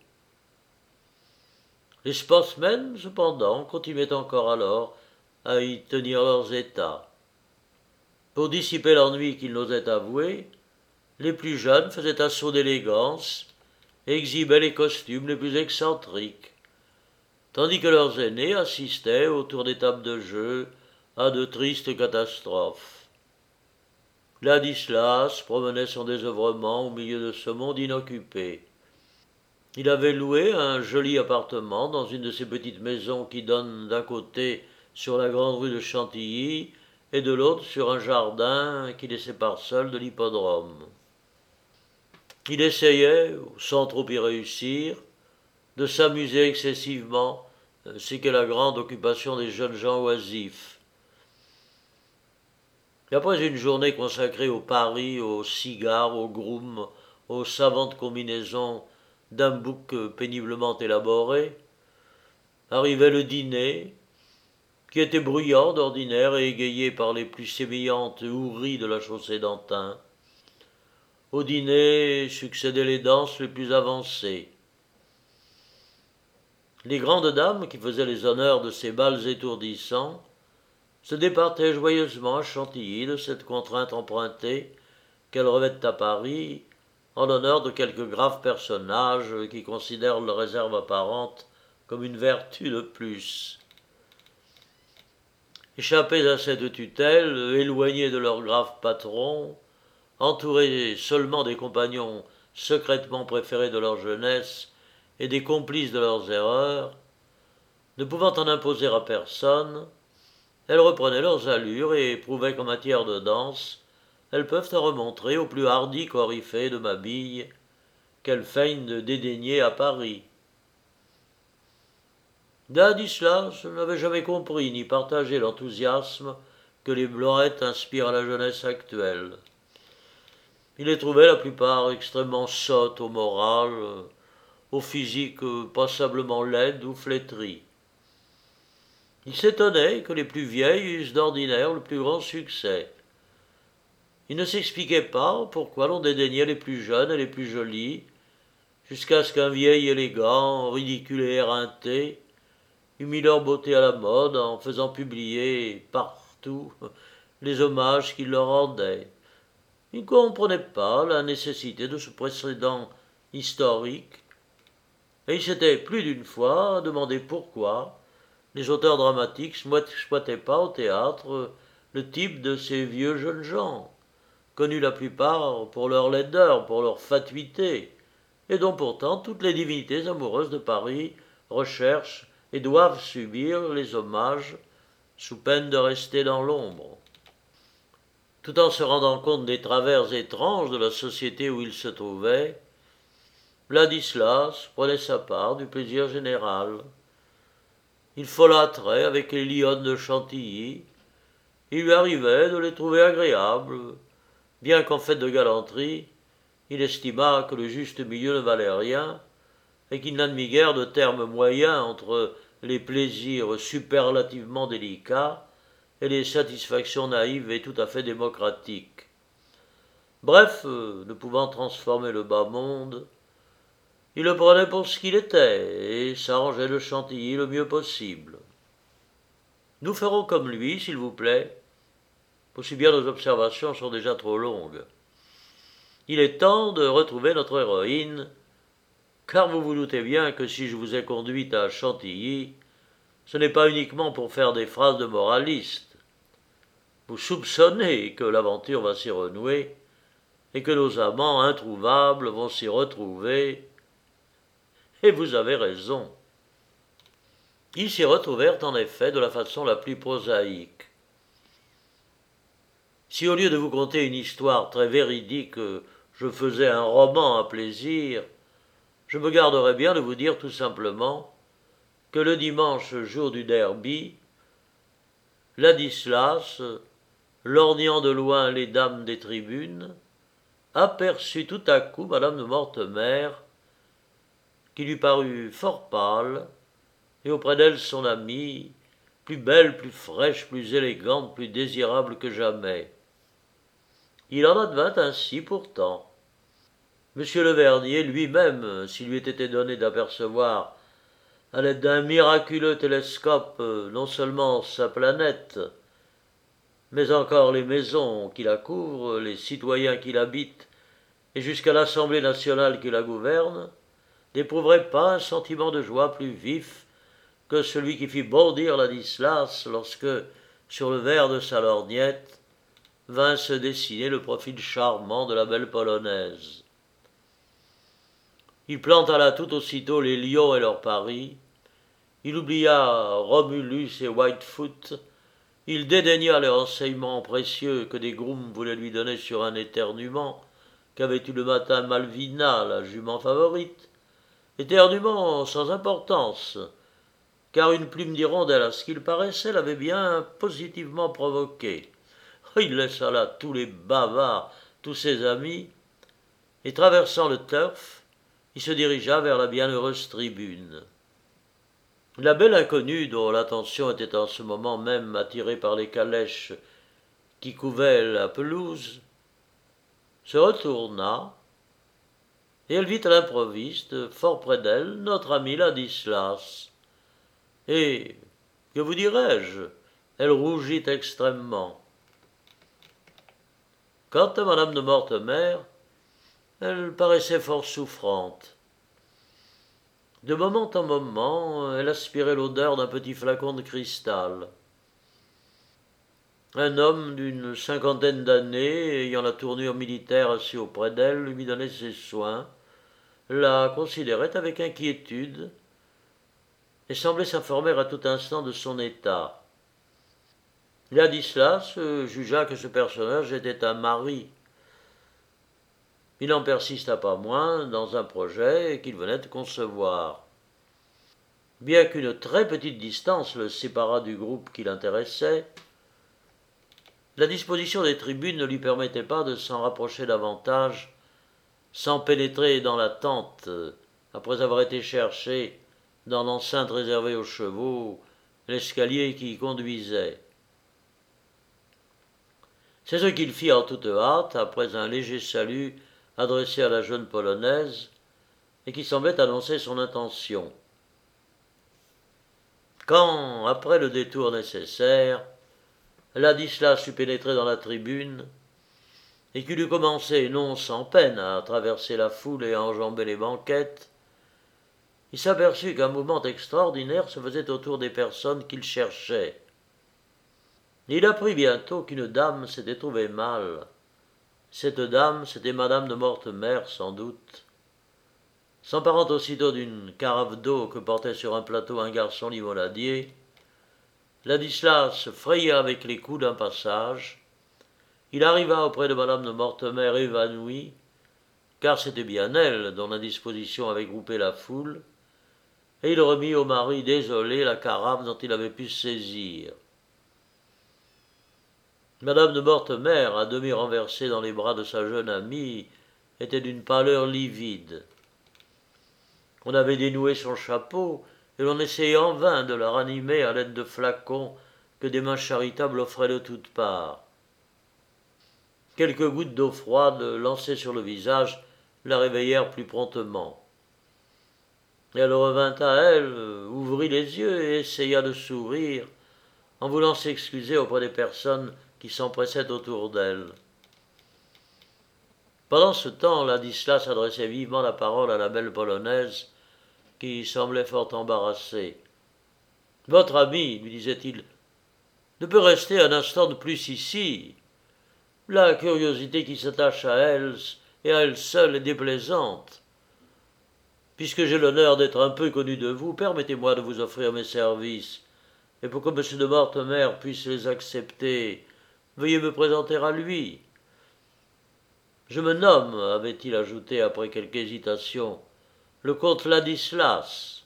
Les sportsmen, cependant, continuaient encore alors à y tenir leurs états. Pour dissiper l'ennui qu'ils n'osaient avouer, les plus jeunes faisaient assaut d'élégance et exhibaient les costumes les plus excentriques, tandis que leurs aînés assistaient autour des tables de jeu à de tristes catastrophes. Ladislas promenait son désœuvrement au milieu de ce monde inoccupé. Il avait loué un joli appartement dans une de ces petites maisons qui donnent d'un côté sur la grande rue de Chantilly et de l'autre sur un jardin qui les sépare seuls de l'hippodrome. Il essayait, sans trop y réussir, de s'amuser excessivement, c'est que la grande occupation des jeunes gens oisifs. Et après une journée consacrée au paris, aux cigares, aux grooms, aux savantes combinaisons d'un bouc péniblement élaboré, arrivait le dîner, qui était bruyant d'ordinaire et égayé par les plus sémillantes houris de la chaussée d'Antin. Au dîner succédaient les danses les plus avancées. Les grandes dames qui faisaient les honneurs de ces bals étourdissants se départaient joyeusement à Chantilly de cette contrainte empruntée qu'elles revêtent à Paris en l'honneur de quelques graves personnages qui considèrent leur réserve apparente comme une vertu de plus. Échappés à cette tutelle, éloignés de leurs graves patrons, entourés seulement des compagnons secrètement préférés de leur jeunesse et des complices de leurs erreurs, ne pouvant en imposer à personne, elles reprenaient leurs allures et prouvaient qu'en matière de danse, elles peuvent en remontrer aux plus hardis coryphées de Mabille, qu'elles feignent de dédaigner à Paris. Ladislas n'avait jamais compris ni partagé l'enthousiasme que les blorettes inspirent à la jeunesse actuelle. Il les trouvait la plupart extrêmement sottes au moral, au physique passablement laides ou flétries. Il s'étonnait que les plus vieilles eussent d'ordinaire le plus grand succès. Il ne s'expliquait pas pourquoi l'on dédaignait les plus jeunes et les plus jolies, jusqu'à ce qu'un vieil élégant, ridicule et éreinté, eût mis leur beauté à la mode en faisant publier partout les hommages qu'il leur rendait. Il ne comprenait pas la nécessité de ce précédent historique, et il s'était plus d'une fois demandé pourquoi les auteurs dramatiques n'exploitaient pas au théâtre le type de ces vieux jeunes gens, connus la plupart pour leur laideur, pour leur fatuité, et dont pourtant toutes les divinités amoureuses de Paris recherchent et doivent subir les hommages sous peine de rester dans l'ombre. Tout en se rendant compte des travers étranges de la société où il se trouvait, Ladislas prenait sa part du plaisir général. Il folâtrait avec les lionnes de Chantilly. Il lui arrivait de les trouver agréables, bien qu'en fait de galanterie, il estima que le juste milieu ne valait rien, et qu'il n'admit guère de terme moyen entre les plaisirs superlativement délicats et les satisfactions naïves et tout à fait démocratiques. Bref, ne pouvant transformer le bas monde, il le prenait pour ce qu'il était et s'arrangeait de Chantilly le mieux possible. Nous ferons comme lui, s'il vous plaît, aussi bien nos observations sont déjà trop longues. Il est temps de retrouver notre héroïne, car vous vous doutez bien que si je vous ai conduite à Chantilly, ce n'est pas uniquement pour faire des phrases de moraliste. Vous soupçonnez que l'aventure va s'y renouer, et que nos amants introuvables vont s'y retrouver, et vous avez raison. Ils s'y retrouvèrent en effet de la façon la plus prosaïque. Si au lieu de vous conter une histoire très véridique, je faisais un roman à plaisir, je me garderais bien de vous dire tout simplement que le dimanche jour du derby, Ladislas, lorgnant de loin les dames des tribunes, aperçut tout à coup madame de Mortemer, qui lui parut fort pâle, et auprès d'elle son amie, plus belle, plus fraîche, plus élégante, plus désirable que jamais. Il en advint ainsi pourtant. Monsieur le Verdier lui-même, s'il lui était été donné d'apercevoir, à l'aide d'un miraculeux télescope, non seulement sa planète, mais encore les maisons qui la couvrent, les citoyens qui l'habitent, et jusqu'à l'Assemblée nationale qui la gouverne, n'éprouverait pas un sentiment de joie plus vif que celui qui fit bondir Ladislas lorsque, sur le verre de sa lorgnette, vint se dessiner le profil charmant de la belle polonaise. Il planta là tout aussitôt les lions et leurs paris, il oublia Romulus et Whitefoot, il dédaigna les renseignements précieux que des grooms voulaient lui donner sur un éternuement qu'avait eu le matin Malvina, la jument favorite, éternuement sans importance, car une plume d'hirondelle, à ce qu'il paraissait, l'avait bien positivement provoqué. Il laissa là tous les bavards, tous ses amis, et traversant le turf, il se dirigea vers la bienheureuse tribune. La belle inconnue, dont l'attention était en ce moment même attirée par les calèches qui couvaient la pelouse, se retourna, et elle vit à l'improviste, fort près d'elle, notre ami Ladislas. Et, que vous dirais-je, elle rougit extrêmement. Quant à madame de Mortemer, elle paraissait fort souffrante. De moment en moment, elle aspirait l'odeur d'un petit flacon de cristal. Un homme d'une cinquantaine d'années, ayant la tournure militaire assis auprès d'elle, lui donnait ses soins, la considérait avec inquiétude et semblait s'informer à tout instant de son état. Ladislas jugea que ce personnage était un mari. Il n'en persista pas moins dans un projet qu'il venait de concevoir. Bien qu'une très petite distance le séparât du groupe qui l'intéressait, la disposition des tribunes ne lui permettait pas de s'en rapprocher davantage sans pénétrer dans la tente, après avoir été chercher, dans l'enceinte réservée aux chevaux, l'escalier qui y conduisait. C'est ce qu'il fit en toute hâte, après un léger salut adressé à la jeune polonaise, et qui semblait annoncer son intention. Quand, après le détour nécessaire, Ladislas eut pénétré dans la tribune, et qu'il eut commencé, non sans peine, à traverser la foule et à enjamber les banquettes, il s'aperçut qu'un mouvement extraordinaire se faisait autour des personnes qu'il cherchait. Il apprit bientôt qu'une dame s'était trouvée mal. Cette dame, c'était madame de Mortemer, sans doute. S'emparant aussitôt d'une carafe d'eau que portait sur un plateau un garçon limonadier, Ladislas fraya avec les coudes un passage. Il arriva auprès de madame de Mortemer évanouie, car c'était bien elle dont l'indisposition avait groupé la foule, et il remit au mari désolé la carafe dont il avait pu se saisir. Madame de Mortemer, à demi renversée dans les bras de sa jeune amie, était d'une pâleur livide. On avait dénoué son chapeau, et l'on essayait en vain de la ranimer à l'aide de flacons que des mains charitables offraient de toutes parts. Quelques gouttes d'eau froide lancées sur le visage la réveillèrent plus promptement. Elle revint à elle, ouvrit les yeux et essaya de sourire, en voulant s'excuser auprès des personnes qui s'empressaient autour d'elle. Pendant ce temps, Ladislas adressait vivement la parole à la belle polonaise, qui semblait fort embarrassée. « Votre ami, lui disait-il, ne peut rester un instant de plus ici. La curiosité qui s'attache à elle, et à elle seule, est déplaisante. Puisque j'ai l'honneur d'être un peu connu de vous, permettez-moi de vous offrir mes services, et pour que M. de Mortemer puisse les accepter, veuillez me présenter à lui. Je me nomme, avait-il ajouté après quelque hésitation, le comte Ladislas.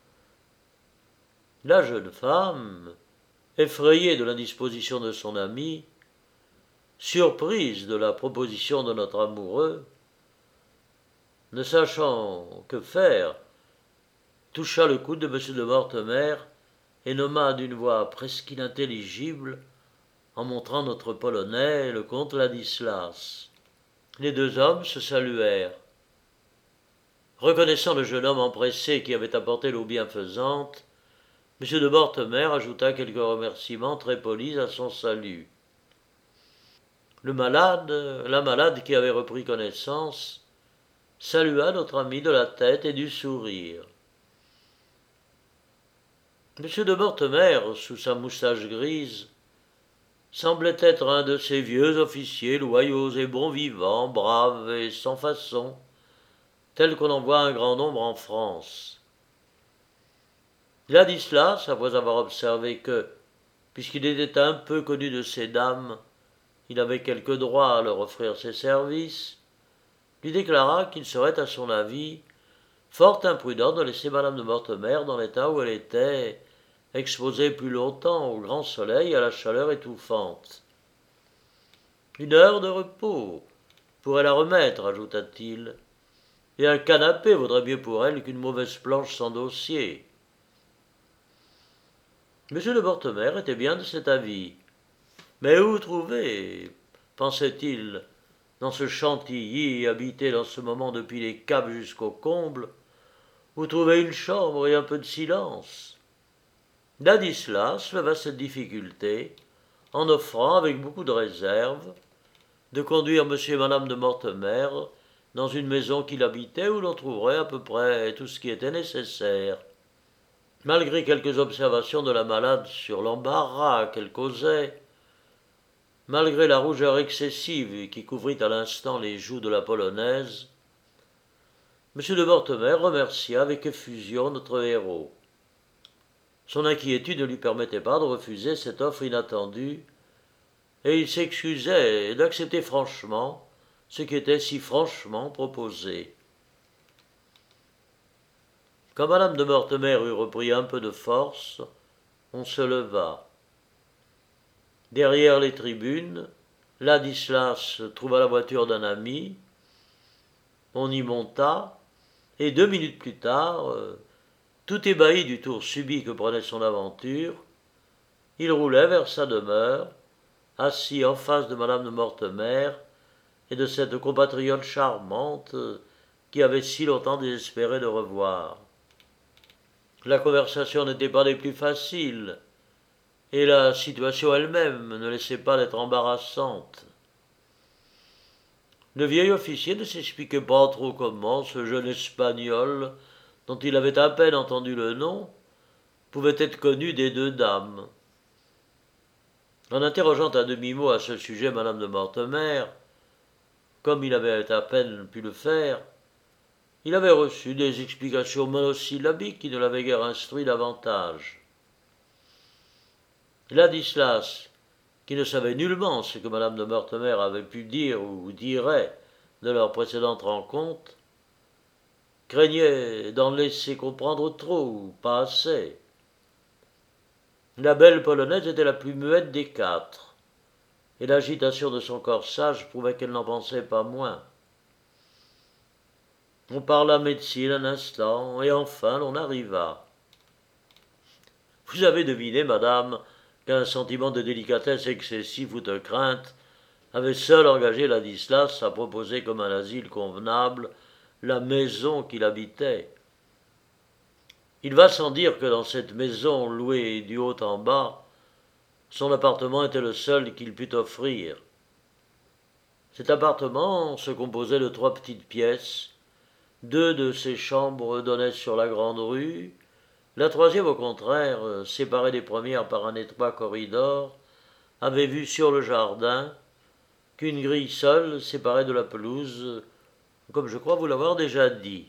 La jeune femme, effrayée de l'indisposition de son ami, surprise de la proposition de notre amoureux, ne sachant que faire, toucha le coude de M. de Mortemer et nomma d'une voix presque inintelligible, en montrant notre Polonais, le comte Ladislas. Les deux hommes se saluèrent. Reconnaissant le jeune homme empressé qui avait apporté l'eau bienfaisante, M. de Mortemer ajouta quelques remerciements très polis à son salut. La malade qui avait repris connaissance, salua notre ami de la tête et du sourire. M. de Mortemer, sous sa moustache grise, semblait être un de ces vieux officiers loyaux et bons vivants, braves et sans façon, tels qu'on en voit un grand nombre en France. Ladislas, après avoir observé que, puisqu'il était un peu connu de ces dames, il avait quelque droit à leur offrir ses services, lui déclara qu'il serait, à son avis, fort imprudent de laisser madame de Mortemer dans l'état où elle était, exposée plus longtemps au grand soleil et à la chaleur étouffante. Une heure de repos pourrait la remettre, ajouta-t-il, et un canapé vaudrait mieux pour elle qu'une mauvaise planche sans dossier. M. de Mortemer était bien de cet avis. Mais où trouver, pensait-il, dans ce Chantilly habité dans ce moment depuis les caves jusqu'au comble, où trouver une chambre et un peu de silence? Ladislas leva cette difficulté en offrant, avec beaucoup de réserve, de conduire M. et Mme de Mortemer dans une maison qu'il habitait où l'on trouverait à peu près tout ce qui était nécessaire. Malgré quelques observations de la malade sur l'embarras qu'elle causait, malgré la rougeur excessive qui couvrit à l'instant les joues de la polonaise, M. de Mortemer remercia avec effusion notre héros. Son inquiétude ne lui permettait pas de refuser cette offre inattendue, et il s'excusait d'accepter franchement ce qui était si franchement proposé. Quand madame de Mortemer eut repris un peu de force, on se leva. Derrière les tribunes, Ladislas trouva la voiture d'un ami, on y monta, et 2 minutes plus tard, tout ébahi du tour subit que prenait son aventure, il roulait vers sa demeure, assis en face de madame de Mortemer et de cette compatriote charmante qui avait si longtemps désespéré de revoir. La conversation n'était pas des plus faciles, et la situation elle-même ne laissait pas d'être embarrassante. Le vieil officier ne s'expliquait pas trop comment ce jeune Espagnol, dont il avait à peine entendu le nom, pouvait être connu des deux dames. En interrogeant à demi-mot à ce sujet madame de Mortemer, comme il avait à peine pu le faire, il avait reçu des explications monosyllabiques qui ne l'avaient guère instruit davantage. Ladislas, qui ne savait nullement ce que madame de Mortemer avait pu dire ou dirait de leur précédente rencontre, craignait d'en laisser comprendre trop ou pas assez. La belle polonaise était la plus muette des quatre, et l'agitation de son corsage prouvait qu'elle n'en pensait pas moins. On parla médecine un instant, et enfin l'on arriva. Vous avez deviné, madame, qu'un sentiment de délicatesse excessive ou de crainte avait seul engagé Ladislas à proposer comme un asile convenable la maison qu'il habitait. Il va sans dire que dans cette maison louée du haut en bas, son appartement était le seul qu'il pût offrir. Cet appartement se composait de 3 petites pièces. 2 de ces chambres donnaient sur la grande rue, la troisième, au contraire, séparée des premières par un étroit corridor, avait vue sur le jardin, qu'une grille seule séparait de la pelouse, comme je crois vous l'avoir déjà dit.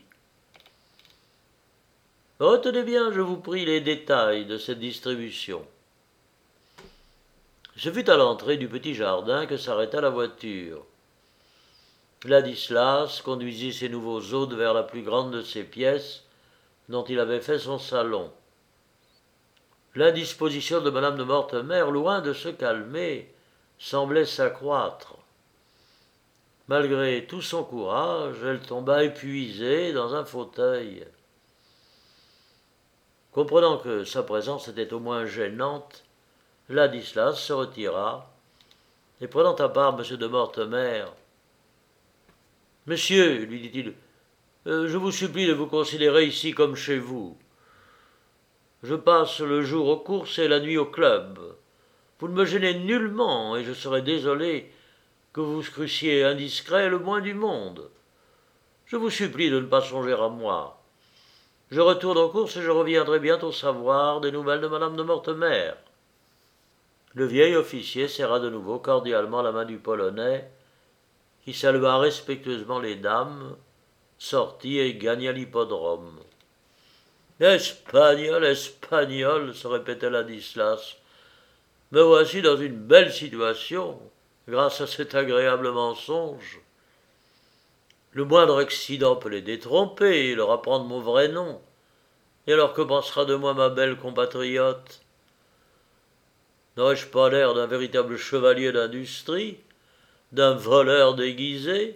Retenez bien, je vous prie, les détails de cette distribution. Ce fut à l'entrée du petit jardin que s'arrêta la voiture. Ladislas conduisit ses nouveaux hôtes vers la plus grande de ces pièces, dont il avait fait son salon. L'indisposition de madame de Mortemer, loin de se calmer, semblait s'accroître. Malgré tout son courage, elle tomba épuisée dans un fauteuil. Comprenant que sa présence était au moins gênante, Ladislas se retira, et prenant à part M. de Mortemer, « Monsieur, lui dit-il, je vous supplie de vous considérer ici comme chez vous. Je passe le jour aux courses et la nuit au club. Vous ne me gênez nullement, et je serais désolé que vous crussiez indiscret le moins du monde. Je vous supplie de ne pas songer à moi. Je retourne aux courses et je reviendrai bientôt savoir des nouvelles de madame de Mortemer. » Le vieil officier serra de nouveau cordialement la main du Polonais, qui salua respectueusement les dames, sortit et gagna l'hippodrome. Espagnol, Espagnol, se répétait Ladislas. Me voici dans une belle situation, grâce à cet agréable mensonge. Le moindre accident peut les détromper et leur apprendre mon vrai nom. Et alors que pensera de moi ma belle compatriote? N'aurais-je pas l'air d'un véritable chevalier d'industrie, d'un voleur déguisé?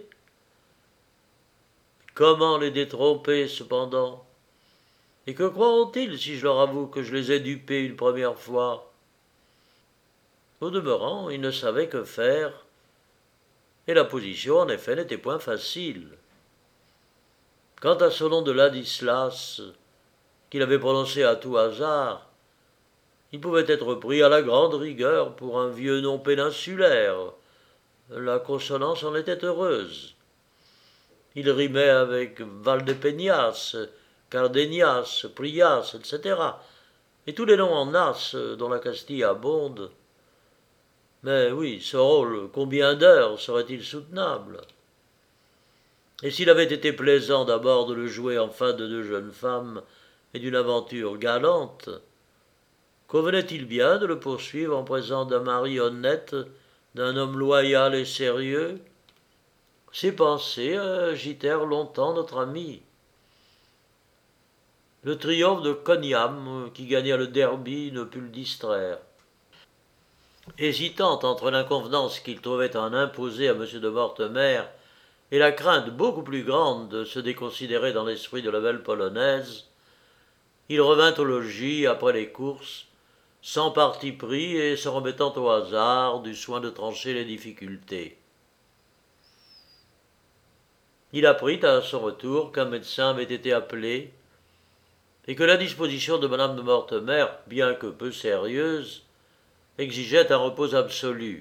Comment les détromper, cependant? Et que croiront-ils si je leur avoue que je les ai dupés une première fois? Au demeurant, ils ne savaient que faire, et la position, en effet, n'était point facile. Quant à ce nom de Ladislas, qu'il avait prononcé à tout hasard, il pouvait être pris à la grande rigueur pour un vieux nom péninsulaire. La consonance en était heureuse. Il rimait avec Valdepeñas, Cardenas, Prias, etc., et tous les noms en as dont la Castille abonde. Mais oui, ce rôle, combien d'heures serait-il soutenable? Et s'il avait été plaisant d'abord de le jouer en face de deux jeunes femmes et d'une aventure galante, convenait-il bien de le poursuivre en présence d'un mari honnête, d'un homme loyal et sérieux? Ces pensées agitèrent longtemps notre ami. Le triomphe de Cognam, qui gagna le derby, ne put le distraire. Hésitant entre l'inconvenance qu'il trouvait en imposer à M. de Mortemer et la crainte beaucoup plus grande de se déconsidérer dans l'esprit de la belle polonaise, il revint au logis après les courses, sans parti pris et se remettant au hasard du soin de trancher les difficultés. Il apprit à son retour qu'un médecin avait été appelé et que la disposition de madame de Mortemer, bien que peu sérieuse, exigeait un repos absolu.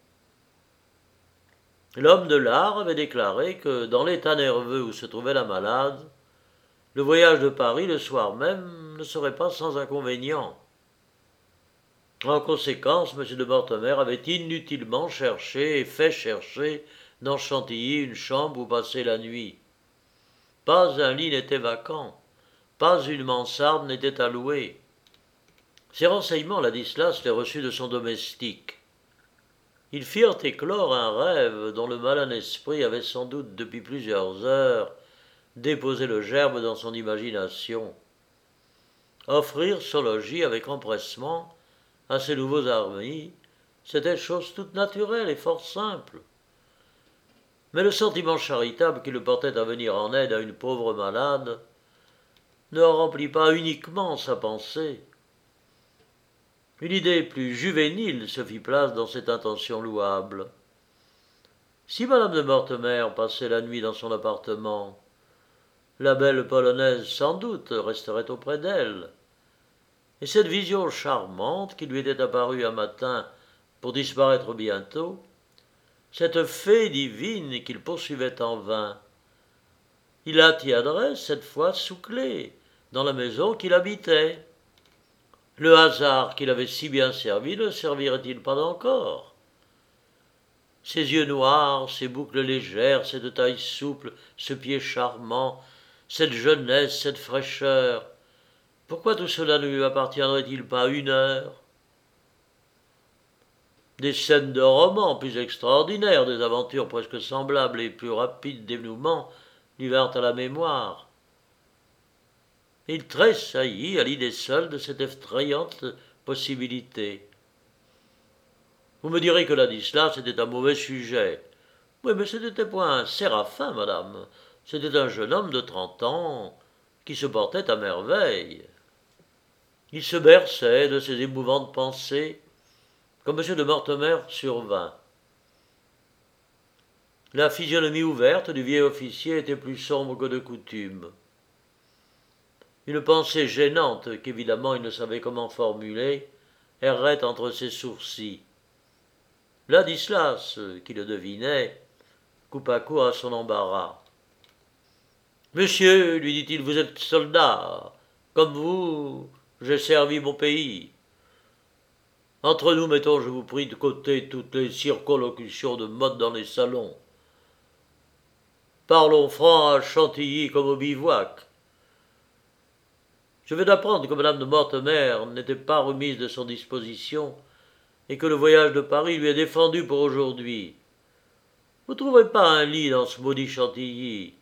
L'homme de l'art avait déclaré que, dans l'état nerveux où se trouvait la malade, le voyage de Paris le soir même ne serait pas sans inconvénient. En conséquence, M. de Mortemer avait inutilement cherché et fait chercher dans Chantilly une chambre où passer la nuit. Pas un lit n'était vacant, pas une mansarde n'était à louer. Ces renseignements, Ladislas les reçut de son domestique. Ils firent éclore un rêve dont le malin esprit avait sans doute depuis plusieurs heures déposé le germe dans son imagination. Offrir son logis avec empressement à ses nouveaux amis, c'était chose toute naturelle et fort simple. Mais le sentiment charitable qui le portait à venir en aide à une pauvre malade ne remplit pas uniquement sa pensée. Une idée plus juvénile se fit place dans cette intention louable. Si madame de Mortemer passait la nuit dans son appartement, la belle polonaise sans doute resterait auprès d'elle, et cette vision charmante qui lui était apparue un matin pour disparaître bientôt, cette fée divine qu'il poursuivait en vain, il la tiendrait cette fois sous clé, dans la maison qu'il habitait. Le hasard qui l'avait si bien servi ne servirait-il pas encore? Ses yeux noirs, ses boucles légères, cette taille souple, ce pied charmant, cette jeunesse, cette fraîcheur, pourquoi tout cela ne lui appartiendrait-il pas une heure? Des scènes de romans plus extraordinaires, des aventures presque semblables et plus rapides dénouements lui vinrent à la mémoire. Il tressaillit à l'idée seule de cette effrayante possibilité. Vous me direz que Ladislas était un mauvais sujet. Oui, mais ce n'était point un séraphin, madame. C'était un jeune homme de 30 ans qui se portait à merveille. Il se berçait de ces émouvantes pensées quand M. de Mortemer survint. La physionomie ouverte du vieil officier était plus sombre que de coutume. Une pensée gênante, qu'évidemment il ne savait comment formuler, errait entre ses sourcils. Ladislas, qui le devinait, coupa court à son embarras. Monsieur, lui dit-il, vous êtes soldat. Comme vous, j'ai servi mon pays. Entre nous, mettons, je vous prie, de côté toutes les circonlocutions de mode dans les salons. Parlons franc à Chantilly comme au bivouac. Je viens d'apprendre que Madame de Mortemer n'était pas remise de son disposition et que le voyage de Paris lui est défendu pour aujourd'hui. Vous ne trouverez pas un lit dans ce maudit Chantilly.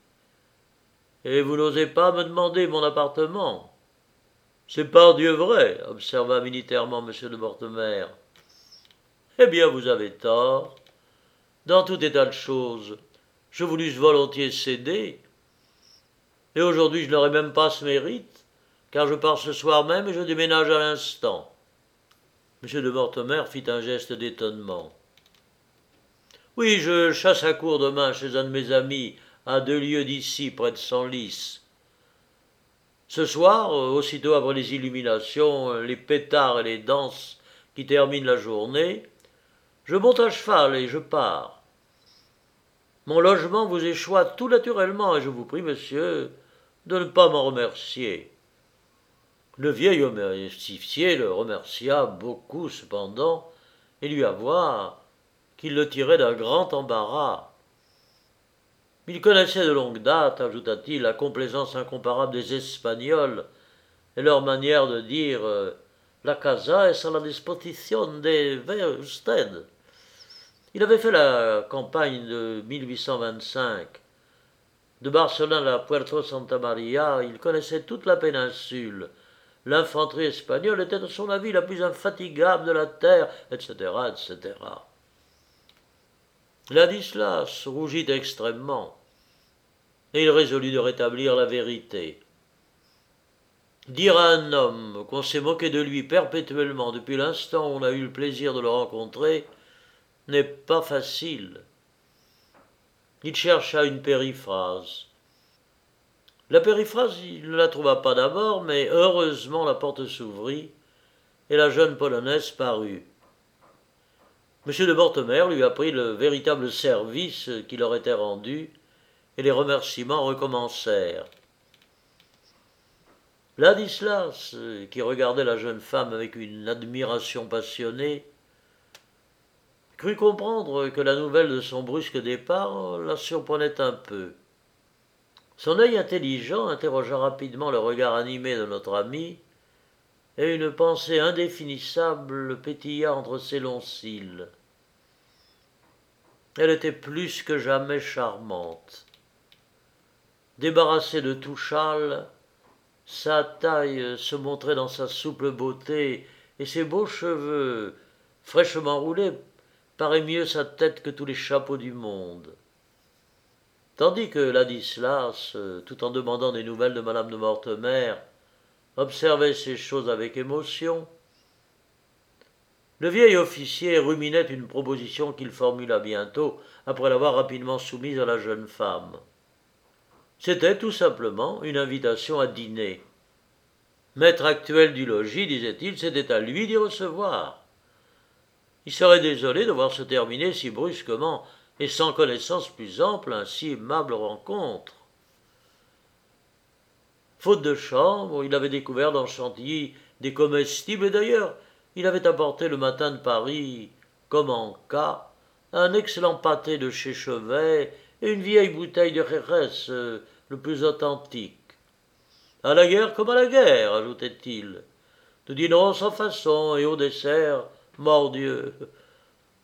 Et vous n'osez pas me demander mon appartement. C'est pardieu vrai, observa militairement M. de Mortemer. Eh bien, vous avez tort. Dans tout état de choses, je vous l'eusse volontiers cédé. Et aujourd'hui, je n'aurai même pas ce mérite, car je pars ce soir même et je déménage à l'instant. M. de Mortemer fit un geste d'étonnement. Oui, je chasse à court demain chez un de mes amis, à 2 lieues d'ici, près de Senlis. Ce soir, aussitôt après les illuminations, les pétards et les danses qui terminent la journée, je monte à cheval et je pars. Mon logement vous échoit tout naturellement et je vous prie, monsieur, de ne pas m'en remercier. Le vieil officier le remercia beaucoup cependant et lui avoua qu'il le tirait d'un grand embarras. Il connaissait de longue date, ajouta-t-il, la complaisance incomparable des Espagnols et leur manière de dire la casa es a la disposition de usted. Il avait fait la campagne de 1825. De Barcelone à Puerto Santa Maria, il connaissait toute la péninsule. L'infanterie espagnole était, à son avis, la plus infatigable de la terre, etc., etc. Ladislas rougit extrêmement, et il résolut de rétablir la vérité. Dire à un homme qu'on s'est moqué de lui perpétuellement depuis l'instant où on a eu le plaisir de le rencontrer n'est pas facile. Il chercha une périphrase. La périphrase, il ne la trouva pas d'abord, mais heureusement la porte s'ouvrit et la jeune Polonaise parut. M. de Mortemer lui apprit le véritable service qui leur était rendu, et les remerciements recommencèrent. Ladislas, qui regardait la jeune femme avec une admiration passionnée, crut comprendre que la nouvelle de son brusque départ la surprenait un peu. Son œil intelligent interrogea rapidement le regard animé de notre ami, et une pensée indéfinissable pétilla entre ses longs cils. Elle était plus que jamais charmante. Débarrassée de tout châle, sa taille se montrait dans sa souple beauté, et ses beaux cheveux, fraîchement roulés, paraient mieux sa tête que tous les chapeaux du monde. Tandis que Ladislas, tout en demandant des nouvelles de madame de Mortemer, observait ces choses avec émotion, le vieil officier ruminait une proposition qu'il formula bientôt, après l'avoir rapidement soumise à la jeune femme. C'était tout simplement une invitation à dîner. Maître actuel du logis, disait-il, c'était à lui d'y recevoir. Il serait désolé de voir se terminer si brusquement et sans connaissance plus ample un si aimable rencontre. Faute de chambre, il avait découvert dans Chantilly des comestibles, et d'ailleurs, il avait apporté le matin de Paris, comme en cas, un excellent pâté de chez Chevet et une vieille bouteille de Jerez, le plus authentique. À la guerre comme à la guerre, ajoutait-il. Nous dînerons sans façon, et au dessert, mordieu,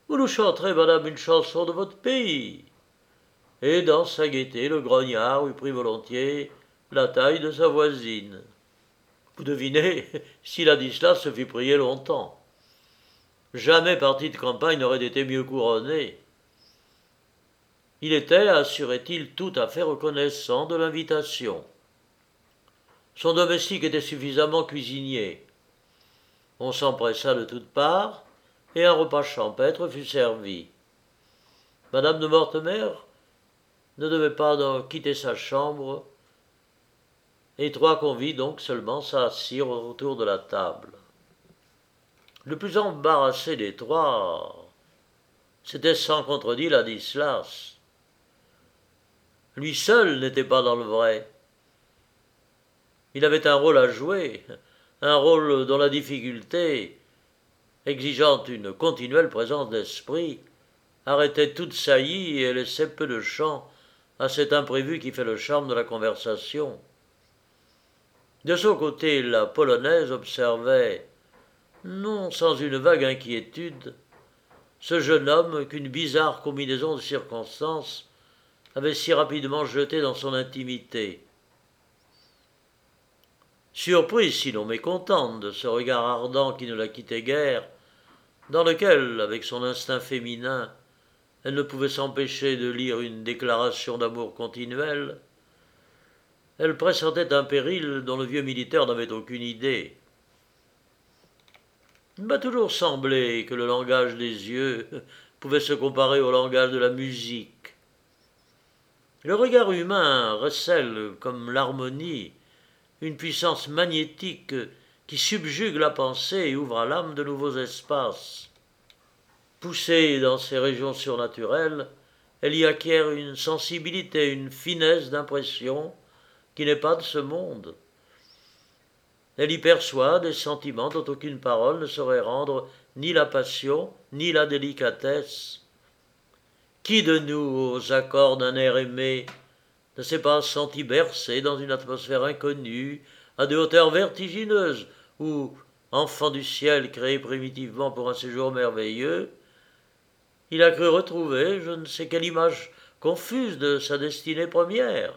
vous nous chanterez, madame, une chanson de votre pays. Et dans sa gaieté, le grognard eût pris volontiers la taille de sa voisine. Vous devinez, si Ladislas se fit prier longtemps. Jamais parti de campagne n'aurait été mieux couronné. Il était, assurait-il, tout à fait reconnaissant de l'invitation. Son domestique était suffisamment cuisinier. On s'empressa de toutes parts, et un repas champêtre fut servi. Madame de Mortemer ne devait pas quitter sa chambre, et 3 convives donc seulement s'assirent autour de la table. Le plus embarrassé des 3, c'était sans contredit Ladislas. Lui seul n'était pas dans le vrai. Il avait un rôle à jouer, un rôle dont la difficulté, exigeant une continuelle présence d'esprit, arrêtait toute saillie et laissait peu de champ à cet imprévu qui fait le charme de la conversation. De son côté, la polonaise observait, non sans une vague inquiétude, ce jeune homme qu'une bizarre combinaison de circonstances avait si rapidement jeté dans son intimité. Surprise, sinon mécontente, de ce regard ardent qui ne la quittait guère, dans lequel, avec son instinct féminin, elle ne pouvait s'empêcher de lire une déclaration d'amour continuelle, elle pressentait un péril dont le vieux militaire n'avait aucune idée. Il m'a toujours semblé que le langage des yeux pouvait se comparer au langage de la musique. Le regard humain recèle, comme l'harmonie, une puissance magnétique qui subjugue la pensée et ouvre à l'âme de nouveaux espaces. Poussée dans ces régions surnaturelles, elle y acquiert une sensibilité, une finesse d'impression qui n'est pas de ce monde. Elle y perçoit des sentiments dont aucune parole ne saurait rendre ni la passion, ni la délicatesse. Qui de nous, aux accords d'un air aimé, ne s'est pas senti bercé dans une atmosphère inconnue, à des hauteurs vertigineuses, où, enfant du ciel créé primitivement pour un séjour merveilleux, il a cru retrouver je ne sais quelle image confuse de sa destinée première.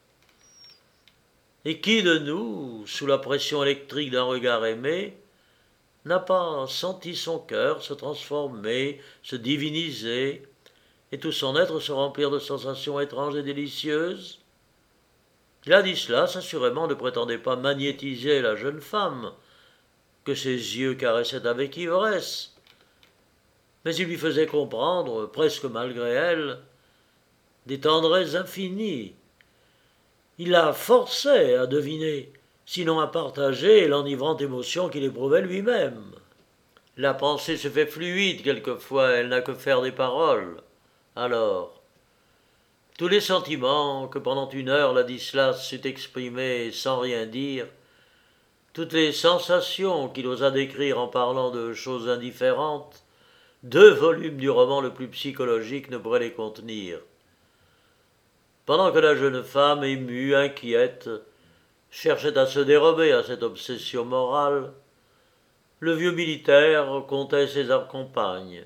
Et qui de nous, sous la pression électrique d'un regard aimé, n'a pas senti son cœur se transformer, se diviniser, et tout son être se remplir de sensations étranges et délicieuses? Ladislas, assurément, ne prétendait pas magnétiser la jeune femme, que ses yeux caressaient avec ivresse, mais il lui faisait comprendre, presque malgré elle, des tendresses infinies. Il la forçait à deviner, sinon à partager l'enivrante émotion qu'il éprouvait lui-même. La pensée se fait fluide quelquefois, elle n'a que faire des paroles. Alors, tous les sentiments que pendant 1 heure Ladislas sut exprimer sans rien dire, toutes les sensations qu'il osa décrire en parlant de choses indifférentes, 2 volumes du roman le plus psychologique ne pourraient les contenir. Pendant que la jeune femme, émue, inquiète, cherchait à se dérober à cette obsession morale, le vieux militaire comptait ses compagnes.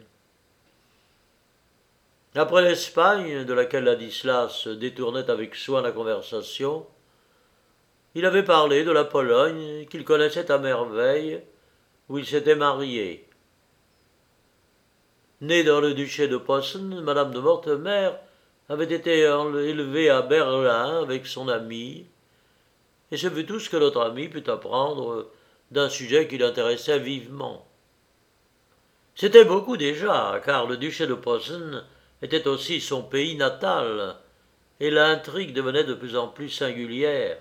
Après l'Espagne, de laquelle Ladislas détournait avec soin la conversation, il avait parlé de la Pologne qu'il connaissait à merveille, où il s'était marié. Née dans le duché de Posen, madame de Mortemer avait été élevée à Berlin avec son ami, et ce fut tout ce que notre ami put apprendre d'un sujet qui l'intéressait vivement. C'était beaucoup déjà, car le duché de Posen était aussi son pays natal, et l'intrigue devenait de plus en plus singulière.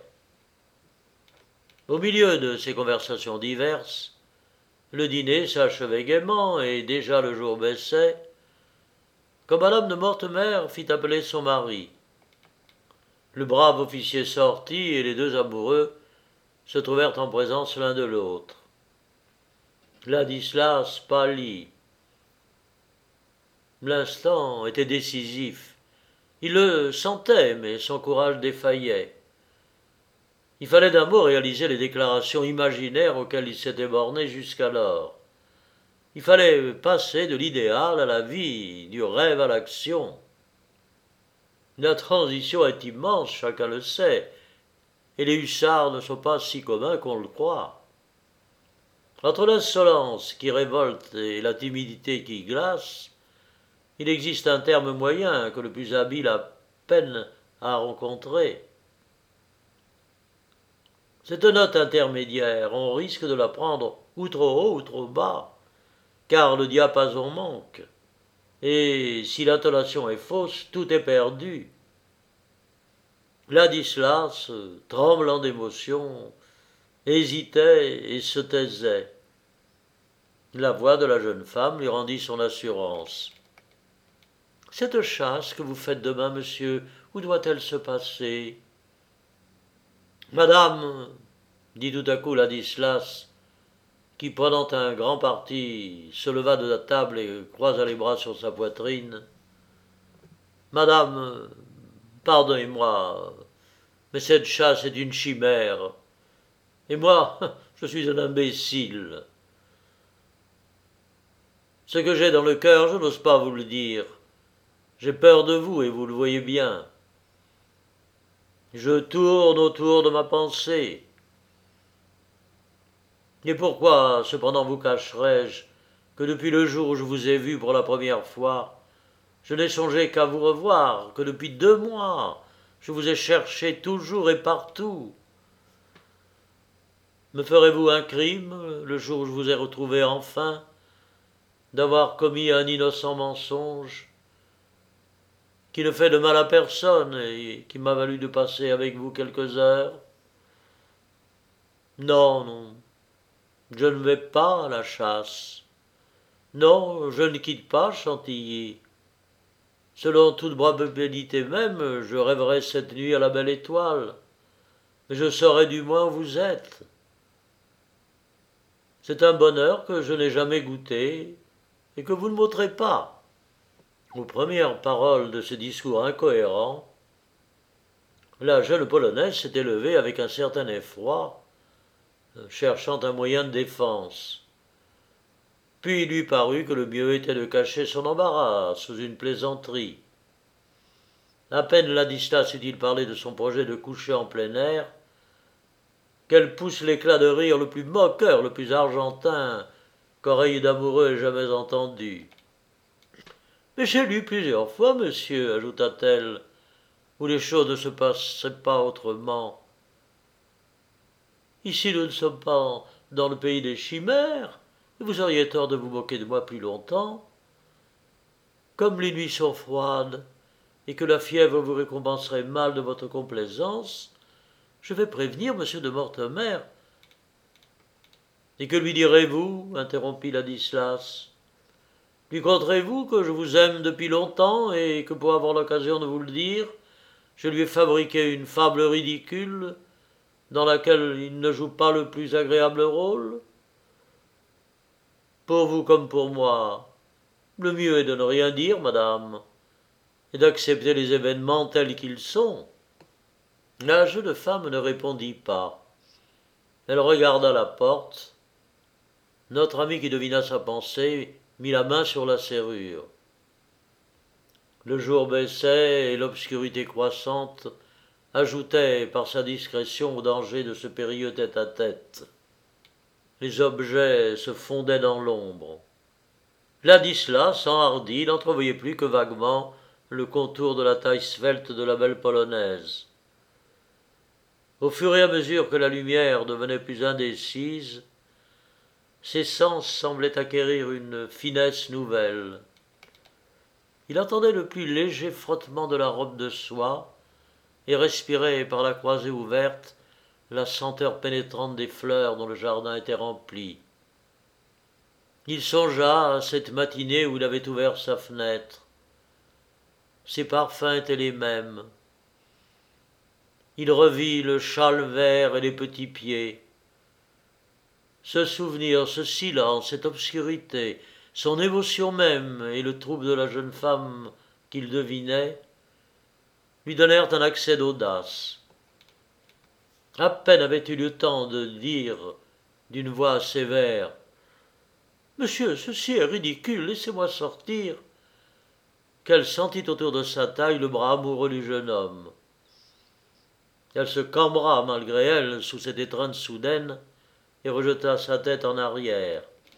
Au milieu de ces conversations diverses, le dîner s'achevait gaiement, et déjà le jour baissait, quand madame de Mortemer fit appeler son mari. Le brave officier sortit, et les 2 amoureux se trouvèrent en présence l'un de l'autre. Ladislas pâlit. L'instant était décisif. Il le sentait, mais son courage défaillait. Il fallait d'un mot réaliser les déclarations imaginaires auxquelles il s'était borné jusqu'alors. Il fallait passer de l'idéal à la vie, du rêve à l'action. La transition est immense, chacun le sait, et les hussards ne sont pas si communs qu'on le croit. Entre l'insolence qui révolte et la timidité qui glace, il existe un terme moyen que le plus habile a peine à rencontrer. Cette note intermédiaire, on risque de la prendre ou trop haut ou trop bas, car le diapason manque. Et si l'intonation est fausse, tout est perdu. Ladislas, tremblant d'émotion, hésitait et se taisait. La voix de la jeune femme lui rendit son assurance. « Cette chasse que vous faites demain, monsieur, où doit-elle se passer ?»« Madame, dit tout à coup Ladislas, qui, prenant un grand parti, se leva de la table et croisa les bras sur sa poitrine. « Madame, pardonnez-moi, mais cette chasse est une chimère, et moi, je suis un imbécile. Ce que j'ai dans le cœur, je n'ose pas vous le dire. J'ai peur de vous, et vous le voyez bien. Je tourne autour de ma pensée. Et pourquoi, cependant, vous cacherais-je que depuis le jour où je vous ai vu pour la première fois, je n'ai songé qu'à vous revoir, que depuis 2 mois, je vous ai cherché toujours et partout. Me ferez-vous un crime, le jour où je vous ai retrouvé enfin, d'avoir commis un innocent mensonge, qui ne fait de mal à personne et qui m'a valu de passer avec vous quelques heures? Non, non, je ne vais pas à la chasse. Non, je ne quitte pas Chantilly. Selon toute probabilité même, je rêverai cette nuit à la belle étoile, mais je saurai du moins où vous êtes. C'est un bonheur que je n'ai jamais goûté et que vous ne m'ôterez pas. » Aux premières paroles de ce discours incohérent, la jeune Polonaise s'était levée avec un certain effroi, cherchant un moyen de défense. Puis il lui parut que le mieux était de cacher son embarras sous une plaisanterie. À peine Ladislas eut-il parlé de son projet de coucher en plein air, qu'elle pousse l'éclat de rire le plus moqueur, le plus argentin, qu'oreille d'amoureux ait jamais entendu. « Mais j'ai lu plusieurs fois, monsieur, ajouta-t-elle, où les choses ne se passeraient pas autrement. Ici nous ne sommes pas dans le pays des chimères, et vous auriez tort de vous moquer de moi plus longtemps. Comme les nuits sont froides, et que la fièvre vous récompenserait mal de votre complaisance, je vais prévenir monsieur de Mortemer. »« Et que lui direz-vous » interrompit Ladislas. « Lui conterez-vous que je vous aime depuis longtemps et que pour avoir l'occasion de vous le dire, je lui ai fabriqué une fable ridicule dans laquelle il ne joue pas le plus agréable rôle? Pour vous comme pour moi, le mieux est de ne rien dire, madame, et d'accepter les événements tels qu'ils sont. » La jeune femme ne répondit pas. Elle regarda la porte. Notre ami, qui devina sa pensée, mit la main sur la serrure. Le jour baissait et l'obscurité croissante ajoutait par sa discrétion au danger de ce périlleux tête-à-tête. Les objets se fondaient dans l'ombre. Ladislas s'enhardit, n'entrevoyait plus que vaguement le contour de la taille svelte de la belle Polonaise. Au fur et à mesure que la lumière devenait plus indécise, ses sens semblaient acquérir une finesse nouvelle. Il entendait le plus léger frottement de la robe de soie et respirait par la croisée ouverte la senteur pénétrante des fleurs dont le jardin était rempli. Il songea à cette matinée où il avait ouvert sa fenêtre. Ses parfums étaient les mêmes. Il revit le châle vert et les petits pieds. Ce souvenir, ce silence, cette obscurité, son émotion même et le trouble de la jeune femme qu'il devinait, lui donnèrent un accès d'audace. À peine avait-il eu le temps de dire d'une voix sévère Monsieur, ceci est ridicule, laissez-moi sortir. Qu'elle sentit autour de sa taille le bras amoureux du jeune homme. Elle se cambra malgré elle sous cette étreinte soudaine et rejeta sa tête en arrière.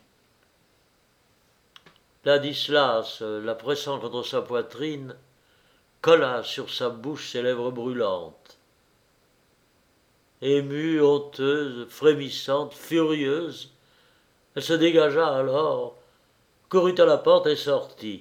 Ladislas, la pressant contre sa poitrine, colla sur sa bouche ses lèvres brûlantes. Émue, honteuse, frémissante, furieuse, elle se dégagea alors, courut à la porte et sortit.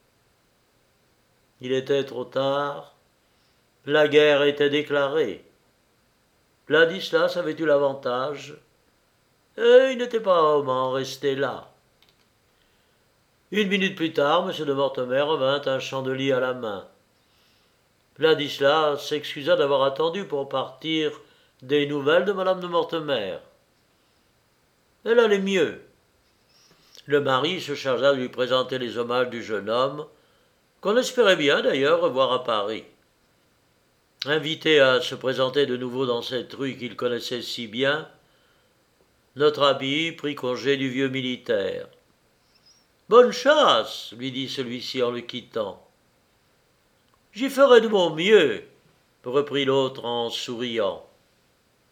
Il était trop tard, la guerre était déclarée. Ladislas avait eu l'avantage, et il n'était pas homme à en rester là. Une minute plus tard, M. de Mortemer vint un chandelier à la main. Ladislas s'excusa d'avoir attendu pour partir des nouvelles de Mme de Mortemer. Elle allait mieux. Le mari se chargea de lui présenter les hommages du jeune homme, qu'on espérait bien d'ailleurs revoir à Paris. Invité à se présenter de nouveau dans cette rue qu'il connaissait si bien, notre ami prit congé du vieux militaire. « Bonne chasse, lui dit celui-ci en le quittant. « J'y ferai de mon mieux, reprit l'autre en souriant.